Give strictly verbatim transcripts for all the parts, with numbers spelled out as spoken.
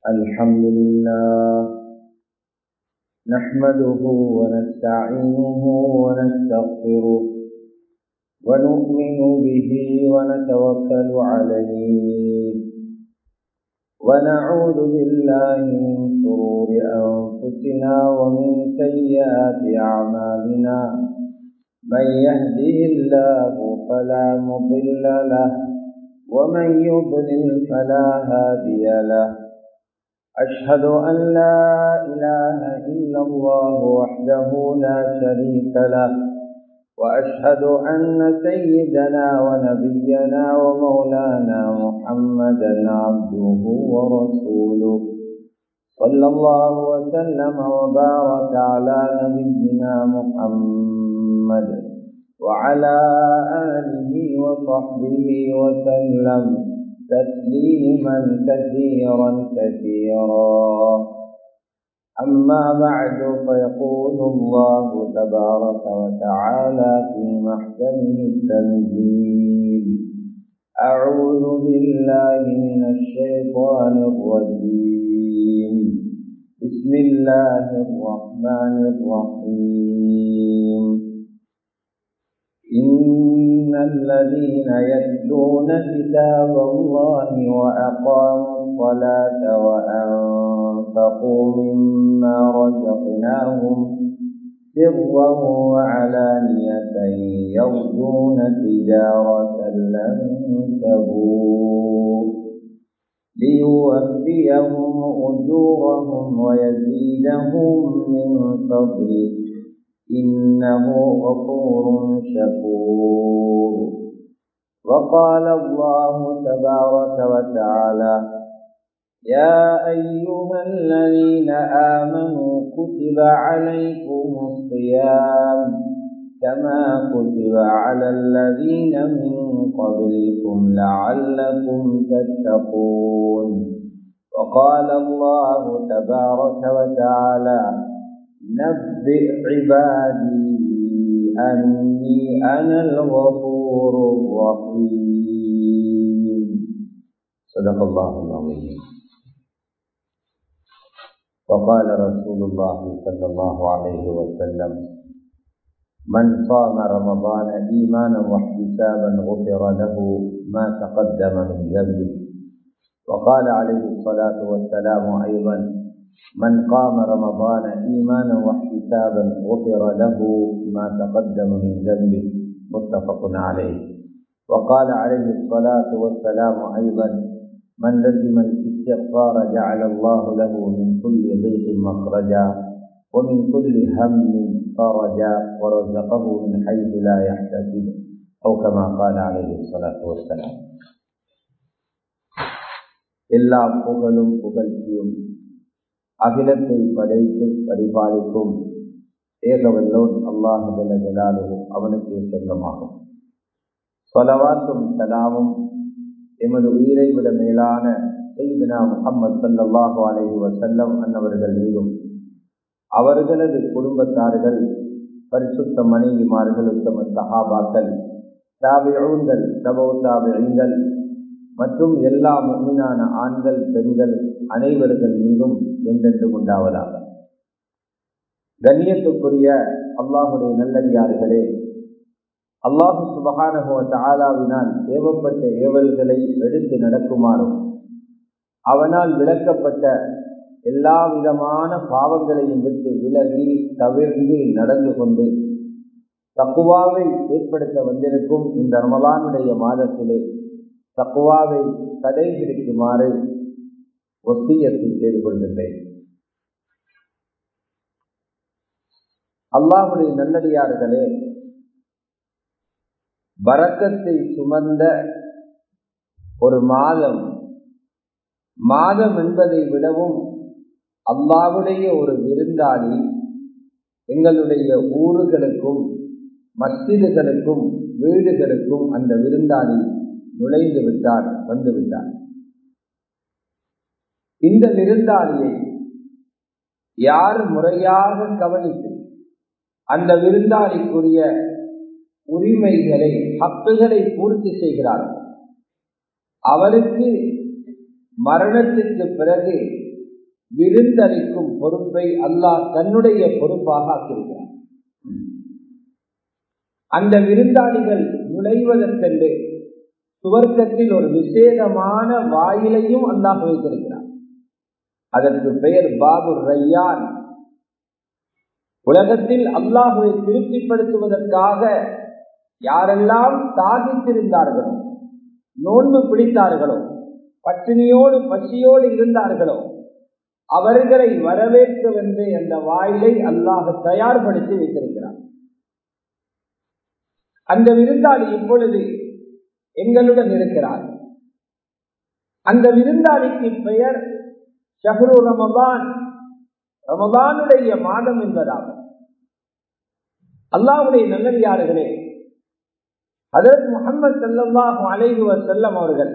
الحمد لله نحمده ونستعينه ونستغفره ونؤمن به ونتوكل عليه ونعوذ بالله من شرور أنفسنا ومن سيئات أعمالنا من يهده الله فلا مضل له ومن يضلل فلا هادي له أشهد أن لا إله إلا الله وحده لا شريك له وأشهد أن سيدنا ونبينا ومولانا محمدا عبده ورسوله صلى الله وسلم وبارك على نبينا محمد وعلى آله وصحبه وسلم تسليما كثيرا كثيرا أما بعد فيقول الله تبارك وتعالى في محكمه التنزيل أعوذ بالله من الشيطان الرجيم بسم الله الرحمن الرحيم إن الذين يتلون كتاب الله وأقاموا الصلاة وأنفقوا مما رزقناهم سرا وعلانية يرجون تجارة لن تبور ليوفيهم أجورهم ويزيدهم من فضله إنه غفور شكور وقال الله تبارك وتعالى يا أيها الذين آمنوا كتب عليكم الصيام كما كتب على الذين من قبلكم لعلكم تتقون وقال الله تبارك وتعالى نبئ عبادي أني أنا الغفور الرحيم صدق الله العظيم وقال رسول الله صلى الله عليه وسلم من صام رمضان إيمانا واحتسابا غفر له ما تقدم من ذنبه وقال عليه الصلاة والسلام أيضا من قام رمضان إيمانا واحتسابا غفر له ما تقدم من ذنبه متفق عليه وقال عليه الصلاة والسلام أيضا من لزم الاستغفار جعل الله له من كل ضيق مخرجا ومن كل هم فرجا ورزقه من حيث لا يحتسب أو كما قال عليه الصلاة والسلام إلا புகழும் புகழ்ச்சியும் அகிலத்தை படைத்தும் பரிபாலிக்கும் ஏகவல்லோன் அல்லாஹ் ஜல்ல ஜலாலுஹு அவனுக்கு சொந்தமாகும். ஸலவாத்தும் சலாமும் எமது உயிரை விட மேலான சய்யிதுனா முஹம்மது ஸல்லல்லாஹு அலைஹி வஸல்லம் அன்னவர்கள் மீதும் அவர்களது குடும்பத்தார்கள் பரிசுத்த மனைவிமார்கள் உத்தம சஹாபாக்கள் தாபிஊன்கள் தபவு தாபிஈன்கள் மற்றும் எல்லா முஃமினான ஆண்கள் பெண்கள் அனைவர்கள் மீதும் என்றென்றும் உண்டாவதாக. கண்ணியத்துக்குரிய அல்லாஹுடைய நல்லடியார்களே, அல்லாஹு சுப்ஹானஹு வ தஆலாவினால் ஏவப்பட்ட ஏவல்களை எடுத்து நடக்குமாறும் அவனால் விளக்கப்பட்ட எல்லா விதமான பாவங்களையும் விட்டு விலகி தவிர்ந்து நடந்து கொண்டு தக்வாவை ஏற்படுத்த வந்திருக்கும் இந்த ரமலானுடைய மாதத்திலே தக்வாவை கடைபிடிக்குமாறு வசியத்தை செய்து கொள்கின்றேன். அல்லாஹுடைய நல்லடியார்களே, பரக்கத்தை சுமந்த ஒரு மாதம் மாதம் என்பதை விடவும் அல்லாஹ்வுடைய ஒரு விருந்தாளி எங்களுடைய ஊர்களுக்கும் மஸ்ஜிதுகளுக்கும் வீடுகளுக்கும் அந்த விருந்தாளி நுழைந்து விட்டார், வந்து விட்டார். இந்த விருந்தாளியை யார் முறையாக கவனித்து அந்த விருந்தாளிக்குரிய உரிமைகளை ஹக்குகளை பூர்த்தி செய்கிறார்கள், அவருக்கு மரணத்திற்கு பிறகு விருந்தளிக்கும் பொறுப்பை அல்லாஹ் தன்னுடைய பொறுப்பாக ஆக்கியிருக்கிறார். அந்த விருந்தாளிகள் நுழைவதற்கென்று சுவர்க்கத்தில் ஒரு விசேடமான வாயிலையும் அல்லாஹ் வைத்திருக்கிறார். அதற்கு பெயர் பாபு ரையான். உலகத்தில் அல்லாஹுவை திருப்திப்படுத்துவதற்காக யாரெல்லாம் சாதித்திருந்தார்களோ, நோன்பு பிடித்தார்களோ, பட்டினியோடு பசியோடு இருந்தார்களோ அவர்களை வரவேற்கவென்று அந்த வாயிலை அல்லாஹ் தயார்படுத்தி வைத்திருக்கிறார். அந்த விருந்தாளி இப்பொழுது எங்களுடன் இருக்கிறார். அந்த விருந்தாளிக்கு பெயர் ஷஹ்ரு ரமதான், ரமதானுடைய மாதம் என்பதாகும். அல்லாஹ்வுடைய நல்லடியார்களே, ஹஜ்ரத் முஹம்மது ஸல்லல்லாஹு அலைஹி வஸல்லம் அவர்கள்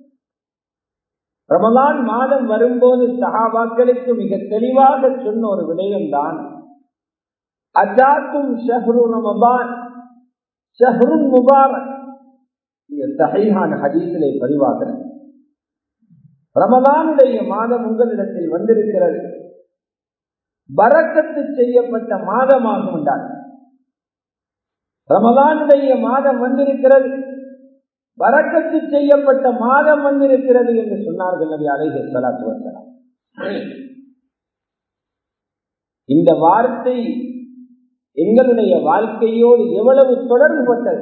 ரமதான் மாதம் வரும்போது சஹாபாக்களுக்கு மிக தெளிவாக சொன்ன ஒரு விடயம்தான், அஜாக்கும் ஷஹ்ரு ரமதான் ஷஹ்ருன் முபாரக். இது ஸஹீஹான ஹதீஸிலே பதிவாகிறது. ரமதானுடைய மாதம் உங்களிடத்தில் வந்திருக்கிறது, பரக்கத்து செய்யப்பட்ட மாதமாகும் என்றார். ரமதானுடைய மாதம் வந்திருக்கிறது, பரக்கத்து செய்யப்பட்ட மாதம் வந்திருக்கிறது என்று சொன்னார்கள் நபி அலைஹி ஸலாத்து வஸலாம். இந்த வார்த்தை எங்களுடைய வாழ்க்கையோடு எவ்வளவு தொடர்புபட்டது.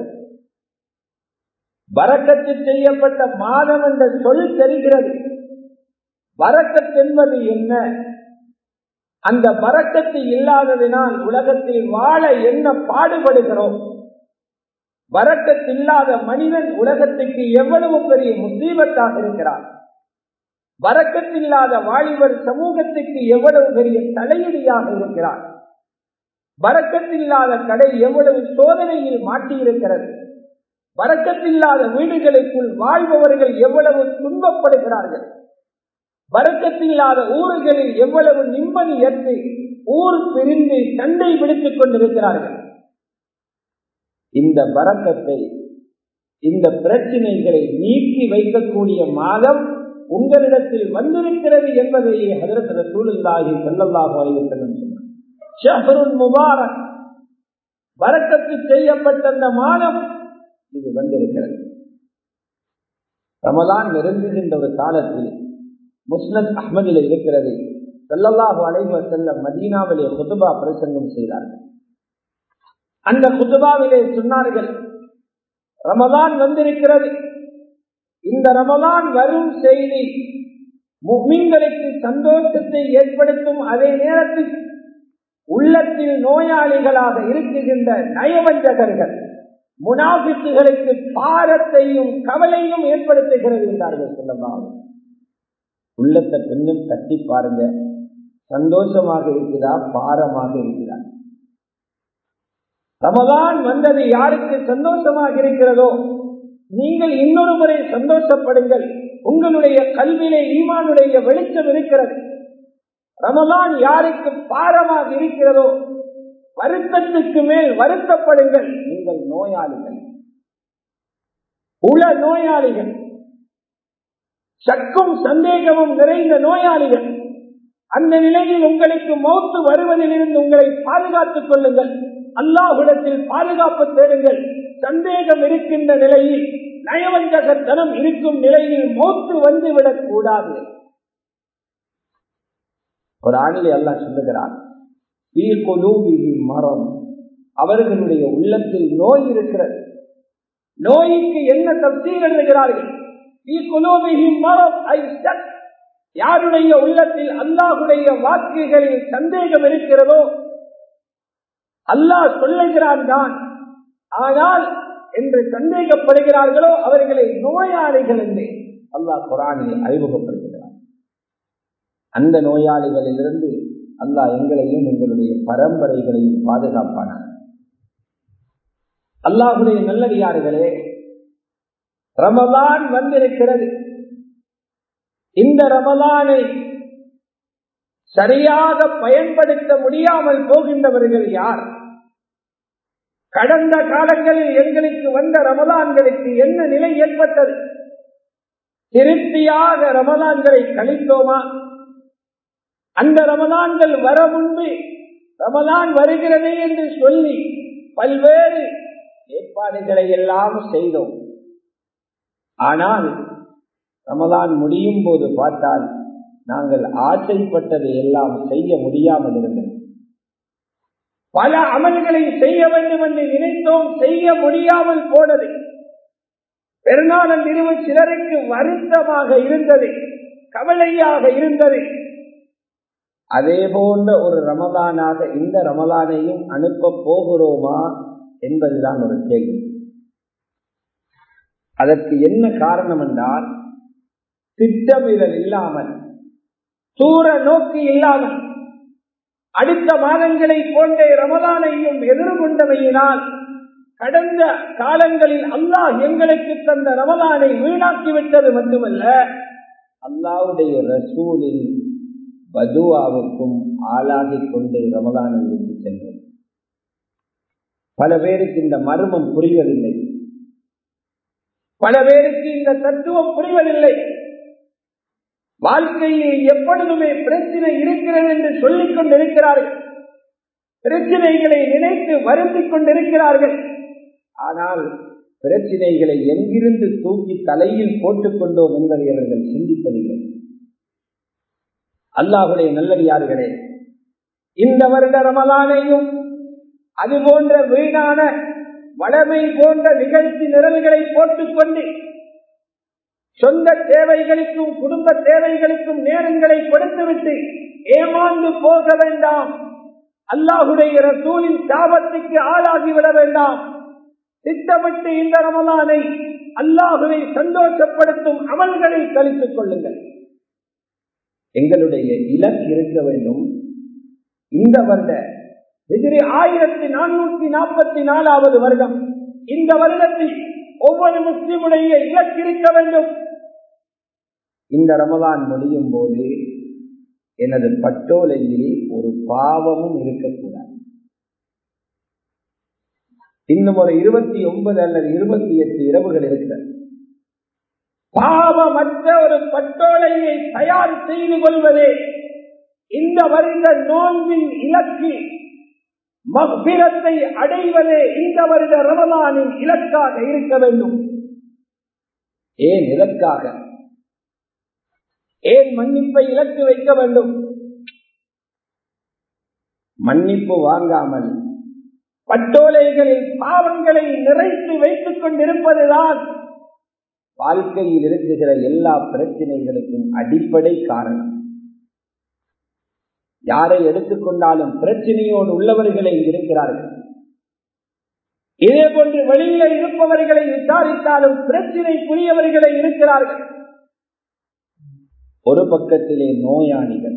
பரக்கத்து செய்யப்பட்ட மாதம் என்ற சொல் தெரிகிறது. பரக்கத் என்பது என்ன? அந்த பரக்கத்து இல்லாததினால் உலகத்தில் வாழ என்ன பாடுபடுகிறோம். பரக்கத் இல்லாத மனிதன் உலகத்துக்கு எவ்வளவு பெரிய முசீபத்தாக இருக்கிறார். பரக்கத் இல்லாத வாலிபர் சமூகத்துக்கு எவ்வளவு பெரிய தலையீடியாக இருக்கிறார். பரக்கத் இல்லாத கடை எவ்வளவு சோதனையில் மாட்டியிருக்கிறது. பரக்கத் இல்லாத வீடுகளுக்குள் வாழ்பவர்கள் எவ்வளவு துன்பப்படுகிறார்கள். பரக்கத்தில்லாத ஊர்களில் எவ்வளவு நிம்மதியற்று ஊர் பிரிந்து சண்டை பிடித்துக் கொண்டிருக்கிறார்கள். இந்த பரக்கத்தை, இந்த பிரச்சனைகளை நீக்கி வைக்கக்கூடிய மாதம் உங்களிடத்தில் வந்திருக்கிறது என்பதை ஹஜ்ரத் ரசூலுல்லாஹி ஸல்லல்லாஹு அலைஹி வஸல்லம் சொன்னார். ஷஹ்ருன் முபாரக், பரக்கத்து செய்யப்பட்ட அந்த மாதம் இது வந்திருக்கிறது. ரமலான் நெருங்குகின்ற ஒரு காலத்தில் முஸ்னத் அஹ்மதில் இருக்கிறது, ஸல்லல்லாஹு அலைஹி வஸல்லம் மதீனாவிலே குதுபா பிரசங்கம் செய்தார்கள். அந்த குதுபாவிலே சொன்னார்கள், ரமலான் வந்திருக்கிறது, இந்த ரமலான் வரும் செய்தி முஃமின்களுக்கு சந்தோஷத்தை ஏற்படுத்தும், அதே நேரத்தில் உள்ளத்தில் நோயாளிகளாக இருக்குகின்ற நயவஞ்சகர்கள் முனாஃபிக்குகளுக்கு பாரத்தையும் கவலையும் ஏற்படுத்துகிறது என்றார்கள். சொல்லலாம், உள்ளத்தை கொஞ்சம் தட்டி பாருங்க, சந்தோஷமாக இருக்கிறா, பாரமாக இருக்கிறார். ரமலான் வந்தது யாருக்கு சந்தோஷமாக இருக்கிறதோ நீங்கள் இன்னொரு முறை சந்தோஷப்படுங்கள். உங்களுடைய கல்வியிலே ஈமானுடைய வெளிச்சம் இருக்கிறது. ரமலான் யாருக்கு பாரமாக இருக்கிறதோ வருத்தத்துக்கு மேல் வருத்தப்படுங்கள். நீங்கள் நோயாளிகள், உள நோயாளிகள், சக்கும் சந்தேகமும் நிறைந்த நோயாளிகள். அந்த நிலையில் உங்களுக்கு மௌத்து வருவதிலிருந்து உங்களை பாதுகாத்துக் கொள்ளுங்கள். அல்லாஹ்விடத்தில் பாதுகாப்பு தேடுங்கள். சந்தேகம் இருக்கின்ற நிலையில், நயவஞ்சகத்தனம் இருக்கும் நிலையில் மௌத்து வந்துவிடக் கூடாது. ஒரு ஆணிலே அல்லாஹ் சொல்லுகிறான், மரம், அவர்களுடைய உள்ளத்தில் நோய் இருக்கிறது. நோய்க்கு என்ன தப்சீர் எழுதுகிறார்கள்? யாருடைய உள்ளத்தில் அல்லாஹுடைய வாக்குகளில் சந்தேகம் இருக்கிறதோ, அல்லாஹ் சொல்லுகிறான் தான், ஆனால் என்று சந்தேகப்படுகிறார்களோ அவர்களை நோயாளிகள் என்று அல்லாஹ் குர்ஆனில் அறிமுகப்படுத்துகிறார். அந்த நோயாளிகளிலிருந்து அல்லாஹ் எங்களையும் எங்களுடைய பரம்பரைகளையும் பாதுகாப்பானார். அல்லாஹ்வுடைய நல்லடியார்களே, ரமலான் வந்திருக்கிறது. இந்த ரமலானை சரியாக பயன்படுத்த முடியாமல் போகின்றவர்கள் யார்? கடந்த காலங்களில் எங்களுக்கு வந்த ரமலான்களுக்கு என்ன நிலை ஏற்பட்டது? திருப்தியாக ரமலான்களை கழித்தோமா? அந்த ரமலான்கள் வர முன்பு ரமலான் வருகிறது என்று சொல்லி பல்வேறு ஏற்பாடுகளை எல்லாம் செய்தோம். ஆனால் ரமலான் முடியும் போது பார்த்தால் நாங்கள் ஆசைப்பட்டதை எல்லாம் செய்ய முடியாமல் இருந்தது. பல அமல்களை செய்ய வேண்டும் என்று நினைத்தோம், செய்ய முடியாமல் போனது. பெருநாளன் இரவு சிலருக்கு வருத்தமாக இருந்தது, கவலையாக இருந்தது. அதே போன்ற ஒரு ரமலானாக இந்த ரமலானையும் அனுப்ப போகிறோமா என்பதுதான் ஒரு கேள்வி. அதற்கு என்ன காரணம் என்றால், திட்டமிடல் இல்லாமல், தூர நோக்கு இல்லாமல், அடுத்த மாதங்களை போன்ற ரமலானையும் எதிர்கொண்டமையினால் கடந்த காலங்களில் அல்லாஹ் எங்களுக்கு தந்த ரமலானை வீணாக்கிவிட்டது மட்டுமல்ல, அல்லாஹ்வுடைய ரசூலின் பதுவாவுக்கும் ஆளாகிக் கொண்டே ரமலானை விட்டு சென்றோம். பல பேருக்கு இந்த மர்மம் புரிவதில்லை, பல பேருக்கு இந்த தத்துவம் புரிவதில்லை. வாழ்க்கையில் எப்பொழுதுமே பிரச்சனை இருக்கிறது என்று சொல்லிக் கொண்டிருக்கிறார்கள், பிரச்சனைகளை நினைத்து வருந்திக் கொண்டிருக்கிறார்கள். ஆனால் பிரச்சனைகளை எங்கிருந்து தூக்கி தலையில் போட்டுக் கொண்டோம் என்பதை அவர்கள் சிந்திப்பதில்லை. அல்லாஹ்வுடைய நல்லடியார்களே, இந்த வருட ரமலானையும் அதுபோன்ற வீணான வளமை போன்ற நிகழ்ச்சி நிரல்களை போட்டுக்கொண்டு சொந்த தேவைகளுக்கும் குடும்ப தேவைகளுக்கும் நேரங்களை கொடுத்துவிட்டு ஏமாந்து போக வேண்டாம். அல்லாஹ்வுடைய ரசூலின் சாபத்துக்கு ஆளாகிவிட வேண்டாம். திட்டமிட்டு இந்த ரமலானை அல்லாஹ்வை சந்தோஷப்படுத்தும் அமல்களை கழித்துக் கொள்ளுங்கள். எங்களுடைய இலக்கு இருக்க வேண்டும், இந்த வருட ஹிஜ்ரி ஆயிரத்தி நானூற்றி நாற்பத்தி நாலாவது வருடம், இந்த வருடத்தில் ஒவ்வொரு முஸ்லிமுடைய இலக்கு இருக்க வேண்டும். இந்த ரமலான் முடியும் போது எனது பட்டோலையில் ஒரு பாவமும் இருக்கக்கூடாது. இன்னும் ஒரு இருபத்தி ஒன்பது அல்லது இருபத்தி எட்டு இரவுகள் இருக்கிறது. பாவமற்ற ஒரு பட்டோலையை தயார் செய்து கொள்வதே இந்த வருட நோன்பின் இலக்கு. மக்பிரத்தை அடைவதே இந்த வருட ரமலானின் இலக்காக இருக்க வேண்டும். ஏன் இலக்காக, ஏன் மன்னிப்பை இலக்கு வைக்க வேண்டும்? மன்னிப்பு வாங்காமல் பட்டோலைகளில் பாவங்களை நிறைத்து வைத்துக் கொண்டிருப்பதுதான் வாழ்க்கையில் இருக்குகிற எல்லா பிரச்சனைகளுக்கும் அடிப்படை காரணம். யாரை எடுத்துக்கொண்டாலும் பிரச்சனையோடு உள்ளவர்களை இருக்கிறார்கள். இதே போன்று வெளியில இருப்பவர்களை விசாரித்தாலும் பிரச்சனைக்குரியவர்களை இருக்கிறார்கள். ஒரு பக்கத்திலே நோயாளிகள்,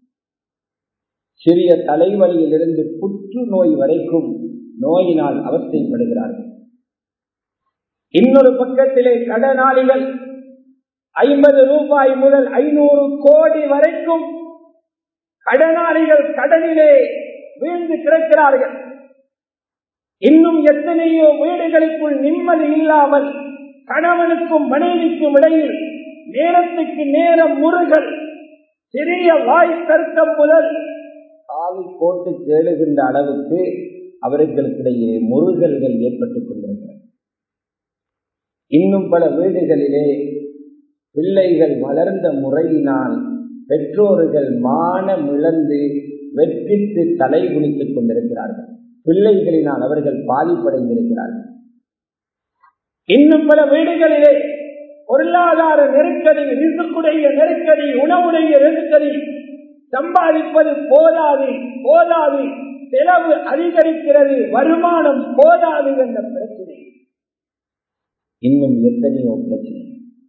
சிறிய தலைவலியில் இருந்து புற்று நோய் வரைக்கும் நோயினால் அவஸ்தைப்படுகிறார்கள். இன்னொரு பக்கத்திலே கடனாளிகள், ஐம்பது ரூபாய் முதல் ஐநூறு கோடி வரைக்கும் கடனாளிகள் கடனிலே வீழ்ந்து கிடக்கிறார்கள். இன்னும் எத்தனையோ வீடுகளுக்குள் நிம்மதி இல்லாமல் கணவனுக்கும் மனைவிக்கும் இடையில் நேரத்துக்கு நேரம் முறுகள், சிறிய வாய் தர்க்கம் முதல் காவி போட்டு கேளுகின்ற அளவுக்கு அவர்களுக்கிடையே முறுகல்கள் ஏற்பட்டுக் கொண்டிருக்கிறது. இன்னும் பல வீடுகளிலே பிள்ளைகள் வளர்ந்த முறையினால் பெற்றோர்கள் மானம் இழந்து வெட்கித்து தலை குனித்துக் கொண்டிருக்கிறார்கள். பிள்ளைகளினால் அவர்கள் பாதிப்படைந்திருக்கிறார்கள். இன்னும் பல வீடுகளிலே பொருளாதார நெருக்கடி, ரிசுக்குடைய நெருக்கடி, உணவுடைய நெருக்கடி, சம்பாதிப்பது போதாது போதாது செலவு அதிகரிக்கிறது, வருமானம் போதாது என்ற பிரச்சனை. இன்னும் எத்தனையோ பிரச்சனை.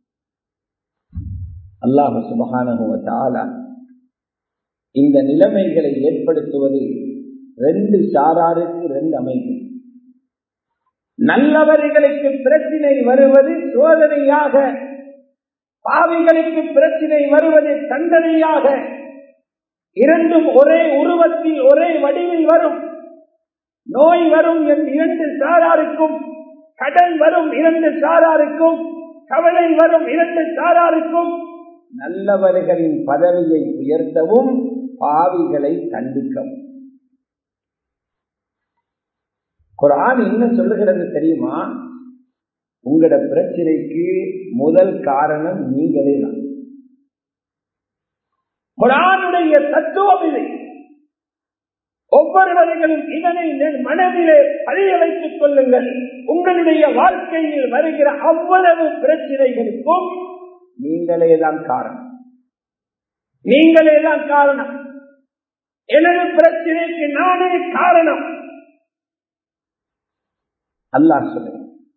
அல்லாஹ் சுப்ஹானஹு வ தஆலா இந்த நிலைமைகளை ஏற்படுத்துவது ரெண்டு சாராருக்கு ரெண்டு அமைப்பு. நல்லவர்களுக்கு பிரச்சனை வருவது சோதனையாக, பாவிகளுக்கு பிரச்சனை வருவது தண்டனையாக. இரண்டும் ஒரே உருவத்தில் ஒரே வடிவில் வரும். நோய் வரும் இரண்டு சாராருக்கும், கடன் வரும் இரண்டு சாராருக்கும், கவலை வரும் இரண்டு சாராருக்கும். நல்லவர்களின் பதவியை உயர்த்தவும் பாவிகளை தண்டிக்கவும். குர்ஆன் என்ன சொல்லுகிறது தெரியுமா? உங்களோட பிரச்சனைக்கு முதல் காரணம் நீங்களே தான். குர்ஆனுடைய தத்துவம் இது. ஒவ்வொருவர்களும் இதனை மனதிலே பதிய வைத்துக் கொள்ளுங்கள். உங்களுடைய வாழ்க்கையில் வருகிற அவ்வளவு பிரச்சனைகளுக்கும் நீங்களே தான் காரணம். நீங்களே தான் காரணம். எனது பிரச்சனைக்கு நானே காரணம். அல்லாஹ் சொல்லுங்க.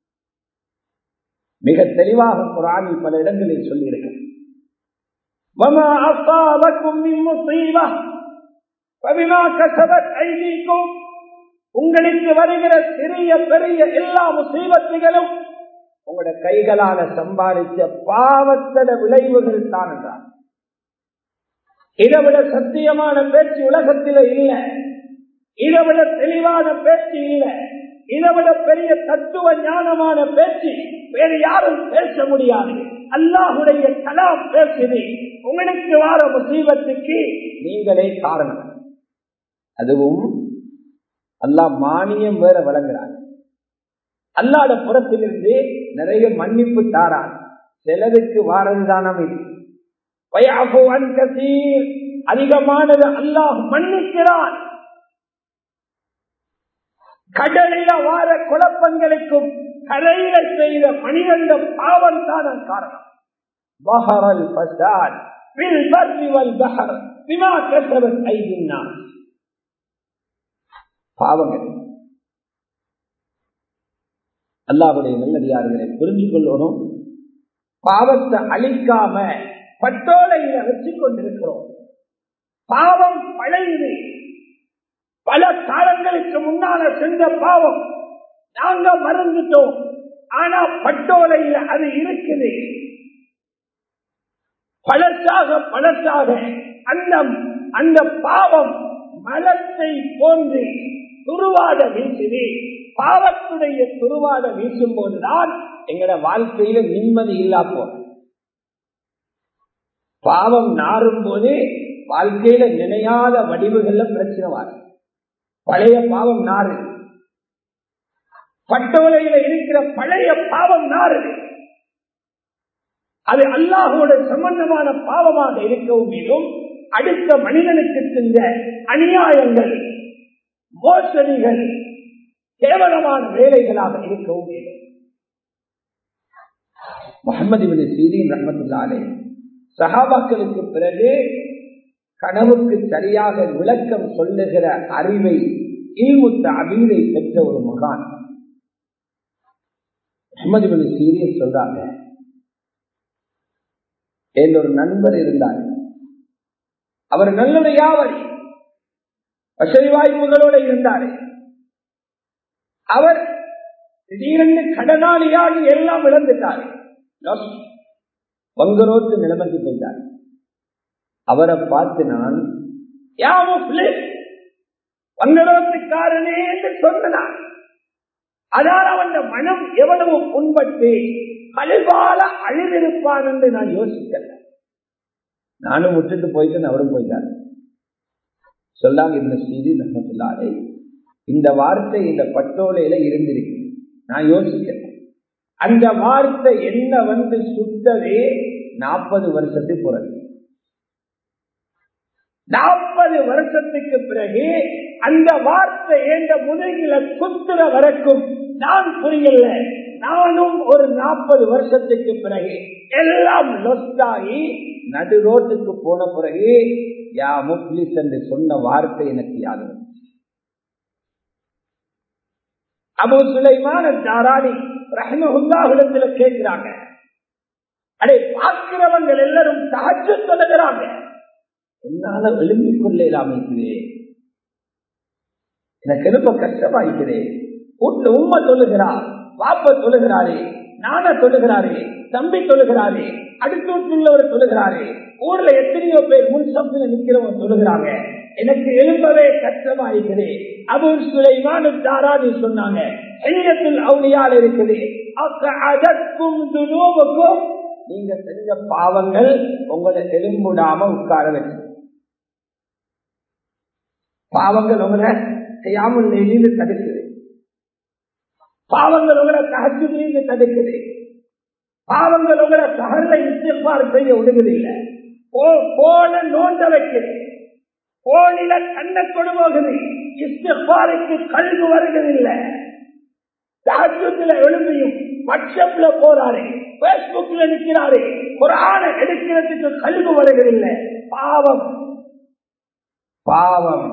மிக தெளிவாக குர்ஆனில் பல இடங்களில் சொல்லியிருக்கிறார். வமா அஸாபக்கும் மின் முஸீபா ஃபபிமா கஸபத் ஐதீக்கும். உங்களுக்கு வருகிற சிறிய பெரிய எல்லா முசீபத்துகளும் உங்களுடைய கைகளால சம்பாதித்த பாவத்தட விளைவுகள் தான் என்றார். இதைவிட சத்தியமான பேச்சு உலகத்தில் இல்லை. இதைவிட தெளிவான பேச்சு இல்லை. இதைவிட பெரிய தத்துவ ஞானமான பேச்சு வேறு யாரும் பேச முடியாது. அல்லாஹுடைய கலாம் பேசுது. உங்களுக்கு வார முசீபத்துக்கு நீங்களே காரணம். அதுவும் அல்லாஹ் மானியம் வேற வழங்குறார். அல்லாஹ்ட புறத்திலிருந்து நிறைய மன்னிப்பு தாரார். சிலருக்கு வாரதுதான் அமைதி. அதிகமானது அல்லாஹ் மன்னிக்கிறான். கடலில வார குழப்பங்களுக்கும் கரையில செய்த மனிதன் பாவம் தான் காரணம். பஹரல் ஃபஸாத் ஃபில் பர்ரி வல் பஹர் பிமா கஸபத் ஐதின் நாஸ். பாவங்கள். அல்லாஹ்வுடைய நல்லடியார்களை புரிஞ்சு கொள்ளணும். பாவத்தை அழிக்காம பட்டோலையில வச்சு கொண்டிருக்கிறோம். பாவம் பழையது. பல காலங்களுக்கு முன்னால செஞ்ச பாவம் நாங்க மறந்துட்டோம். ஆனா பட்டோலையில அது இருக்குது. பழசாக பழசாக அந்த அந்த பாவம் மலத்தை போன்று துருவாட வீசுது. பாவத்துடைய துருவாட வீசும் போதுதான் எங்களோட வாழ்க்கையில நிம்மதி இல்லா போகும். பாவம் நாறும் போது வாழ்க்கையில நினையாத வடிவுகள்ல பிரச்சனை வரும். பழைய பாவம் நாறு. பட்டோலையில இருக்கிற பழைய பாவம் நாறு. அது அல்லாஹோட சம்பந்தமான பாவமாக இருக்கவும் மேலும் அடுத்த மனிதனுக்கு சென்ற அநியாயங்கள், மோசடிகள், கேவலமான வேலைகளாக இருக்கவும் மேலும். முஹம்மது இப்னு சீரீன் ரஹ்மத்துல்லாஹி அலைஹி சஹாபாக்களுக்கு பிறகு கனவுக்கு சரியாக விளக்கம் சொல்லுகிற அறிவை, இல்மு தஅபீரை பெற்ற ஒரு மகான். முஹம்மது இப்னு சீரீன் சொல்றாங்க, என் ஒரு நண்பர் இருந்தார். அவர் நல்ல யாவரி வசதி வாய்ப்புகளோடு இருந்தார். அவர் திடீரென்று கடனாளியாகி எல்லாம் இழந்துட்டார். பங்கரோத்து நிலைமைக்கு போயிட்டார். அவரை பார்த்து நான் பங்கரோத்துக்காரனே என்று சொன்னான். அதனால் அவன் மனம் எவ்வளவு புண்பட்டு கல்வால அழுதிருப்பான் என்று நான் யோசிக்கல. நானும் விட்டுட்டு போயிட்டேன், அவரும் போயிட்டார். சொல்லாங்க இந்த செய்தி ரஹ்மத்துல்லாஹி இந்த வார்த்தை இந்த பட்டோலையில இருந்திருக்கு. நான் யோசிக்கிறேன், அந்த வார்த்தை என்ன வந்து சுத்தவே நாற்பது வருஷத்துக்கு பிறகு நாற்பது வருஷத்துக்கு பிறகு அந்த வார்த்தை என்ற முதுகில குத்துற வரைக்கும் நான் புரியல. நானும் ஒரு நாற்பது வருஷத்துக்கு பிறகு எல்லாம் லொஸ்டாகி நடு ரோட்டுக்கு போன பிறகு யா முப்லிஸ் என்று சொன்ன வார்த்தை எனக்கு யாது. அபூ சுலைமான் அத்-தாரானி ரஹ்மத்துல்லாஹிடத்துல கேட்கிறாங்க, அடே பார்க்கிறவங்க எல்லாரும் தஹஜ்ஜுத் தொழுகிறாங்க, என்னால எழும்பிக் கொள்ள இல்லாம இருக்கிறே, எனக்கு ரொம்ப கஷ்டமாயிருக்கிறே. வீட்டுல உம்மை தொழுகிறார், பாப்ப தொழுகிறாரே, நான தொழுகிறாரே, தம்பி தொழுகிறாரே, அடுத்த வீட்டுள்ளவர் தொழுகிறாரே, ஊர்ல எத்தனையோ பேர் முன் சப்தில நிக்கிறவங்க தொழுகிறாங்க, எனக்கு எழும்பவே கஷ்டமாயிருக்கிறே. அபூ சுலைமான் அத்-தாரானி சொன்னாங்க, ஹில்யத்துல் அவுலியால இருக்குது, அஸ்அதக்கும் துனூபுக்கும், நீங்க செஞ்ச பாவங்கள் உங்களை எலும்புடாம உட்கார வச்சு. பாவங்கள் உங்களை செய்யாமல் இருந்து தடுக்குது, பாவங்கள் உங்களை தஹஜ்ஜுதிலிருந்து தடுக்குது, பாவங்கள் உங்களை சஹர்ல இஸ்திக்பார் செய்ய விடுவதில்லை, போன நோண்ட வைக்குது, போனில கண்ணை கொடு போகுது, இஸ்திக்பாருக்கு கல்வி வருவதில்லை. தஹஜ்ஜுதில எழுதியும் வாட்ஸ்அப்ல போறாரு, பேஸ்புக்ல நிற்கிறாரு, குர்ஆனை எடுக்கிறதுக்கு கல்வி வருவதில்லை. பாவம் பாவம்.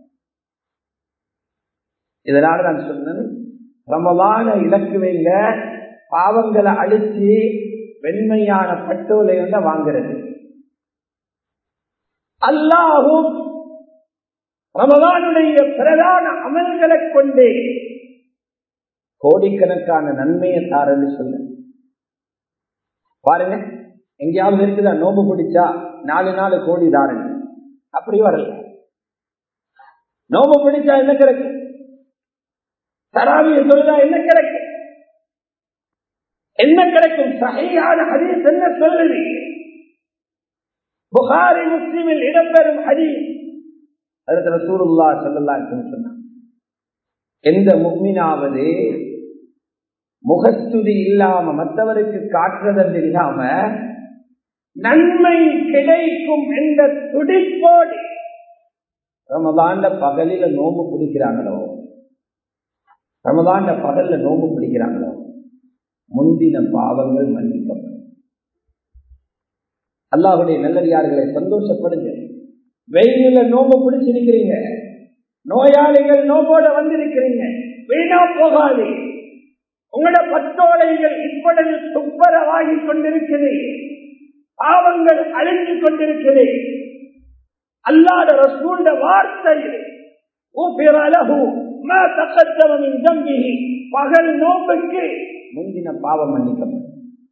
இதனால நான் சொன்னேன், ரமலான இலக்கு வைங்க, பாவங்களை அழிச்சு வெண்மையான பட்டோலை வந்து வாங்கிறது. அல்லாஹும் ரமலானுடைய பிரதான அமல்களை கொண்டு கோடிக்கணக்கான நன்மையை தாரன்னு சொல்ல பாருங்க. எங்கேயாவது இருக்குதா நோம்பு பிடிச்சா நாலு நாலு கோடி தாரன்? அப்படி வரல. நோம்பு பிடிச்சா என்ன கிடைக்கும்? தராவிய சொல்லுதா என்ன கிடைக்கும்? என்ன கிடைக்கும்? சஹீஹான ஹதீஸ் என்ன சொல்லுது? புகாரி முஸ்லிமில் இடம்பெறும் ஹதீஸ். ஹஜ்ரத் ரசூலுல்லாஹ் ஸல்லல்லாஹு அலைஹி வஸல்லம் சொன்னார், எந்த முஃமினாவது முகஸ்துதி இல்லாம மற்றவருக்கு காட்டுறதன் இல்லாம நன்மை கிடைக்கும் என்ற துடிப்போடு ரமலான்ல பகலில நோம்பு பிடிக்கிறாங்களோ, ரமலான்ல பகல்ல நோம்பு பிடிக்கிறாங்களோ, முந்தின பாவங்கள் மன்னிக்கப்படும். அல்லாஹ்வுடைய நல்லடியார்களை சந்தோஷப்படுங்க. வெயில நோம்பு பிடிச்சிருக்கிறீங்க, நோயாளிகள் நோம்போட வந்திருக்கிறீங்க, வீணா போகாது. உங்களோட பத்தோலைகள் இப்பொழுது துப்பரவாகி கொண்டிருக்கிறது, பாவங்கள் அழிஞ்சு கொண்டிருக்கிறது. அல்லாஹ்வுடைய ரசூலுடைய வார்த்தை, பகல் நோம்புக்கு முந்தின பாவம் மன்னிக்கப்படும்.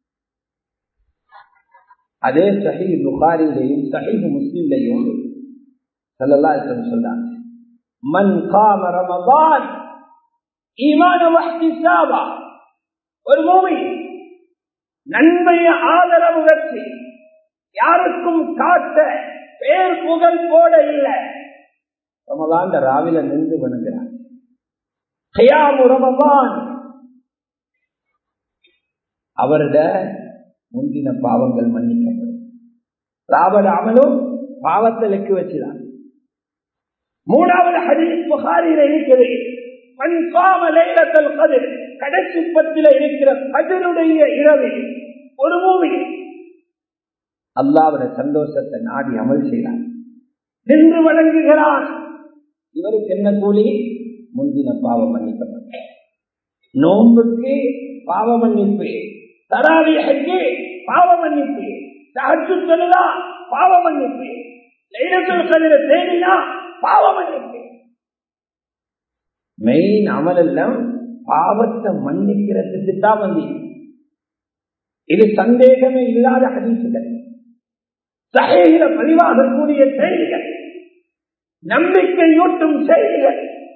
அதே சஹீஹ் புகாரியிலையும் சஹீஹ் முஸ்லிம்லையும் ஸல்லல்லாஹு அலைஹி வஸல்லம் சொன்னாங்க, மன் காம ரமதான் ஈமானன் வஹ்திஸாபா, ஒரு மூமின் நன்மையை ஆதரவு வச்சு யாருக்கும் காட்ட பேர் புகழ் போட இல்லை, ரமலான் ராவில நின்று வணங்குகிறார். கியாமு ரமலான், அவருடைய முந்தின பாவங்கள் மன்னிக்கப்படும். ராவட அமலும் பாவத்தை லெக்கு வச்சுதான். மூணாவது ஹதீஸ் புகாரியில இருக்கிறது, மன் காம லைலத்துல் கத்ர், கடைசி பத்தில இருக்கிற கத்ருடைய இரவில் ஒரு மூமின் அல்லாஹ்வுடைய சந்தோஷத்தை நாடி அமல் செய்கிறார், நின்று வணங்குகிறார். இவருக்கு என்ன கூலி? முந்தின பாவம் மன்னிக்கப்பட்ட. நோம்புக்கு பாவ மன்னிப்பு, தராவீஹுக்கு பாவ மன்னிப்பு, தஹஜ்ஜுத் தொழுதா பாவ மன்னிப்பு, லைலத்துல் கத்ர் தேடினா பாவ மன்னிப்பு. மெயின் அமல் எல்லாம் பாவத்தை மன்னிக்கிறதுக்கு தான் வந்து. இது சந்தேகமே இல்லாத ஹதீஸ்கள், சஹீஹில பதிவாகக்கூடிய செய்திகள், நம்பிக்கையூட்டும் செய்திகள்.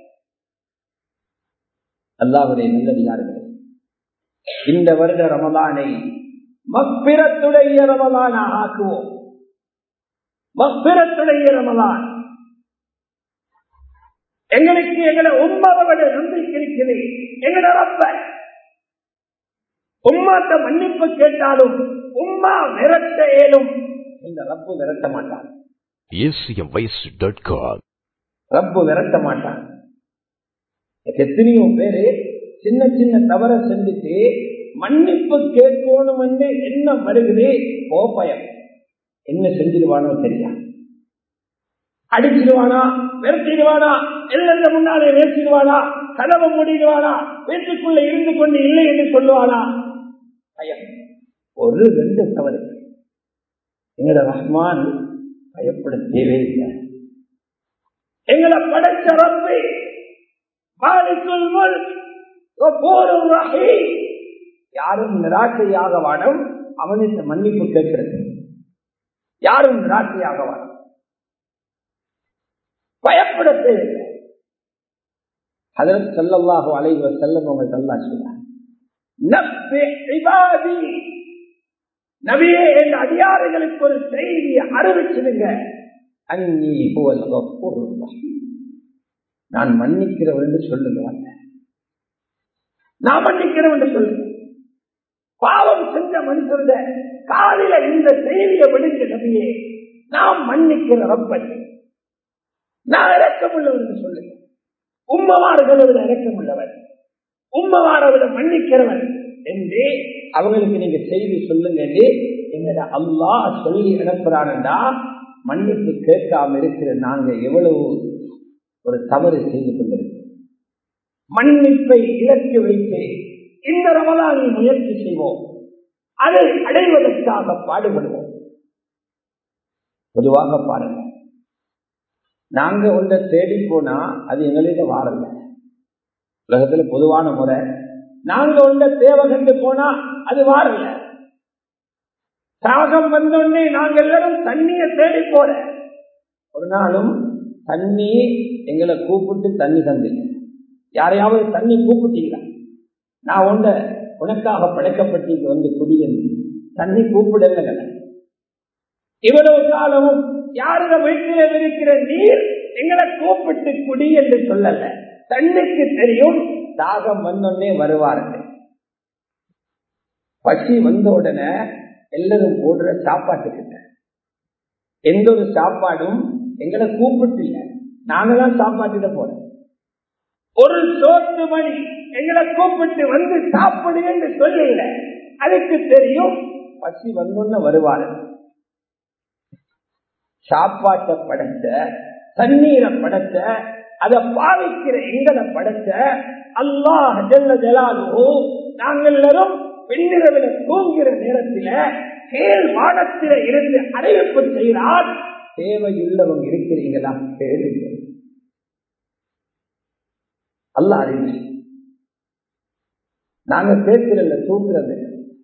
அல்லாஹ்வுடைய நல்லடியார்களே, இந்த வருட ரமலானை மக்பிரத்துடைய ரமலானாக ஆக்குவோம். மக்பிரத்துடைய ரமலான். எங்களுக்கு எங்களை உம்மாவோட நம்பிக்கை இருக்கிறது. எங்களோட ரப்ப உம்மாட்ட மன்னிப்பு கேட்டாலும் உம்மா விரட்ட ஏலும், இந்த ரப்பு விரட்ட மாட்டான். ரப்பு விரட்ட மாட்டான். எத்தனையோ பேரு சின்ன சின்ன தவற செஞ்சுட்டு மன்னிப்பு கேட்கணும் என்று என்ன வருகிறது? ஓ பயம், என்ன செஞ்சிருவானோ தெரியா, அடிச்சிருவானா, விரட்டிடுவானா, எல்லாம் முன்னாலே வேசிடுவானா, கதவை மூடிடுவானா, வீட்டுக்குள்ள இருந்து கொண்டு இல்லை என்று சொல்லுவானா, பயம். ஒரு ரெண்டு தவறு எங்களோட ரஹ்மான் பயப்பட தேவையில்லை. எங்களை படைச்ச ரப்பே மாலிகுல் முல்க் கஃபூருர் ரஹீம், யாரும் நிராசையாக வாடும் அவனுக்கு மன்னிப்பு கேட்கிறது. யாரும் நிராசையாக வாடும், பயப்பட தேவையில்லை. ஹஜ்ரத் ஸல்லல்லாஹு அலைஹி வஸல்லம் அவர்கள் அல்லாஹ் சொன்னார், நப்பி இபாதி, நபியே என் அடியார்களுக்கு ஒரு செய்தியை அறிவிச்சிடுங்க, அன்னி ஹுவல் கஃபூருர் ரஹீம், நான் மன்னிக்கிறவன் என்று சொல்லுங்க, நான் மன்னிக்கிறவன் என்று சொல்லுங்க. பாவம் செஞ்ச மனுஷருட காலில இந்த செய்தியை விடுங்க, நபியே நாம் மன்னிக்கிற ரப்பன், நான் இரக்கமுள்ளவர் என்று சொல்லுங்க. உம்மவார்களை விட இரக்கமுள்ளவர், உம்மவாரை விட மன்னிக்கிறவர் என்று அவங்களுக்கு நீங்க செய்தி சொல்லுங்க என்று எங்கட அல்லாஹ் சொல்லி அனுப்புறான்டா. மன்னிப்பு கேட்காம இருக்கிற நாங்க எவ்வளவு ஒரு தவறு செய்து கொண்டிருக்கிறோம். மன்னிப்பை இலக்கு வைத்து இந்த ரமலானில் முயற்சி செய்வோம், அதை அடைவதற்காக பாடுபடுவோம். பொதுவாக பாருங்க, நாங்க ஒன்றை தேடி போனா அது எங்களிட வாரல. உலகத்துல பொதுவான முறை, நாங்க ஒன்றை தேவை கண்டு போனா அது வாரல. தாகம் வந்தோடனே நாங்க எல்லாரும் தண்ணியை தேடி போற, ஒரு நாளும் தண்ணி எங்களை கூப்பிட்டு தண்ணி தந்தீங்க. யாரையாவது தண்ணி கூப்பிட்டீங்களா? நான் ஒன்றை உனக்காக படைக்கப்பட்டீங்க வந்து குடியேறி தண்ணி கூப்பிடல. இவ்வளவு காலமும் யாருடைய வீட்டிலே இருக்கிற நீர் எங்களை கூப்பிட்டு குடி என்று சொல்லல. தண்ணிக்கு தெரியும் தாகம் வந்தோடனே வருவார்கள். பசி வந்த உடனே எல்லாரும் போடுற சாப்பாட்டுக்கிட்ட எந்த ஒரு சாப்பாடும் எங்களை கூப்பிட்டு இல்லை, நாங்களாம் சாப்பாட்டுல போறோம். ஒரு சோத்து மணி எங்களை கூப்பிட்டு வந்து சாப்பிடு என்று சொல்லல, அதுக்கு தெரியும் பசி வந்தோன்னு வருவார்கள். சாப்பாட்டை படைத்த, தண்ணீரை படைத்த, அதை பாவிக்கிற எங்களை படைத்த அல்லாஹ் ஜல்ல ஜலாலுஹு நாங்கள் எல்லாரும் பெண்ணிரவில தூங்குகிற நேரத்தில் கீழ் வானத்தில இருந்து அறிவிப்பு செய்கிறார், தேவையுள்ளவங்க இருக்கிறீங்களா கேளுங்க. அல்லாஹ் அறிவு, நாங்க கேட்கிறல்ல தூங்குறது.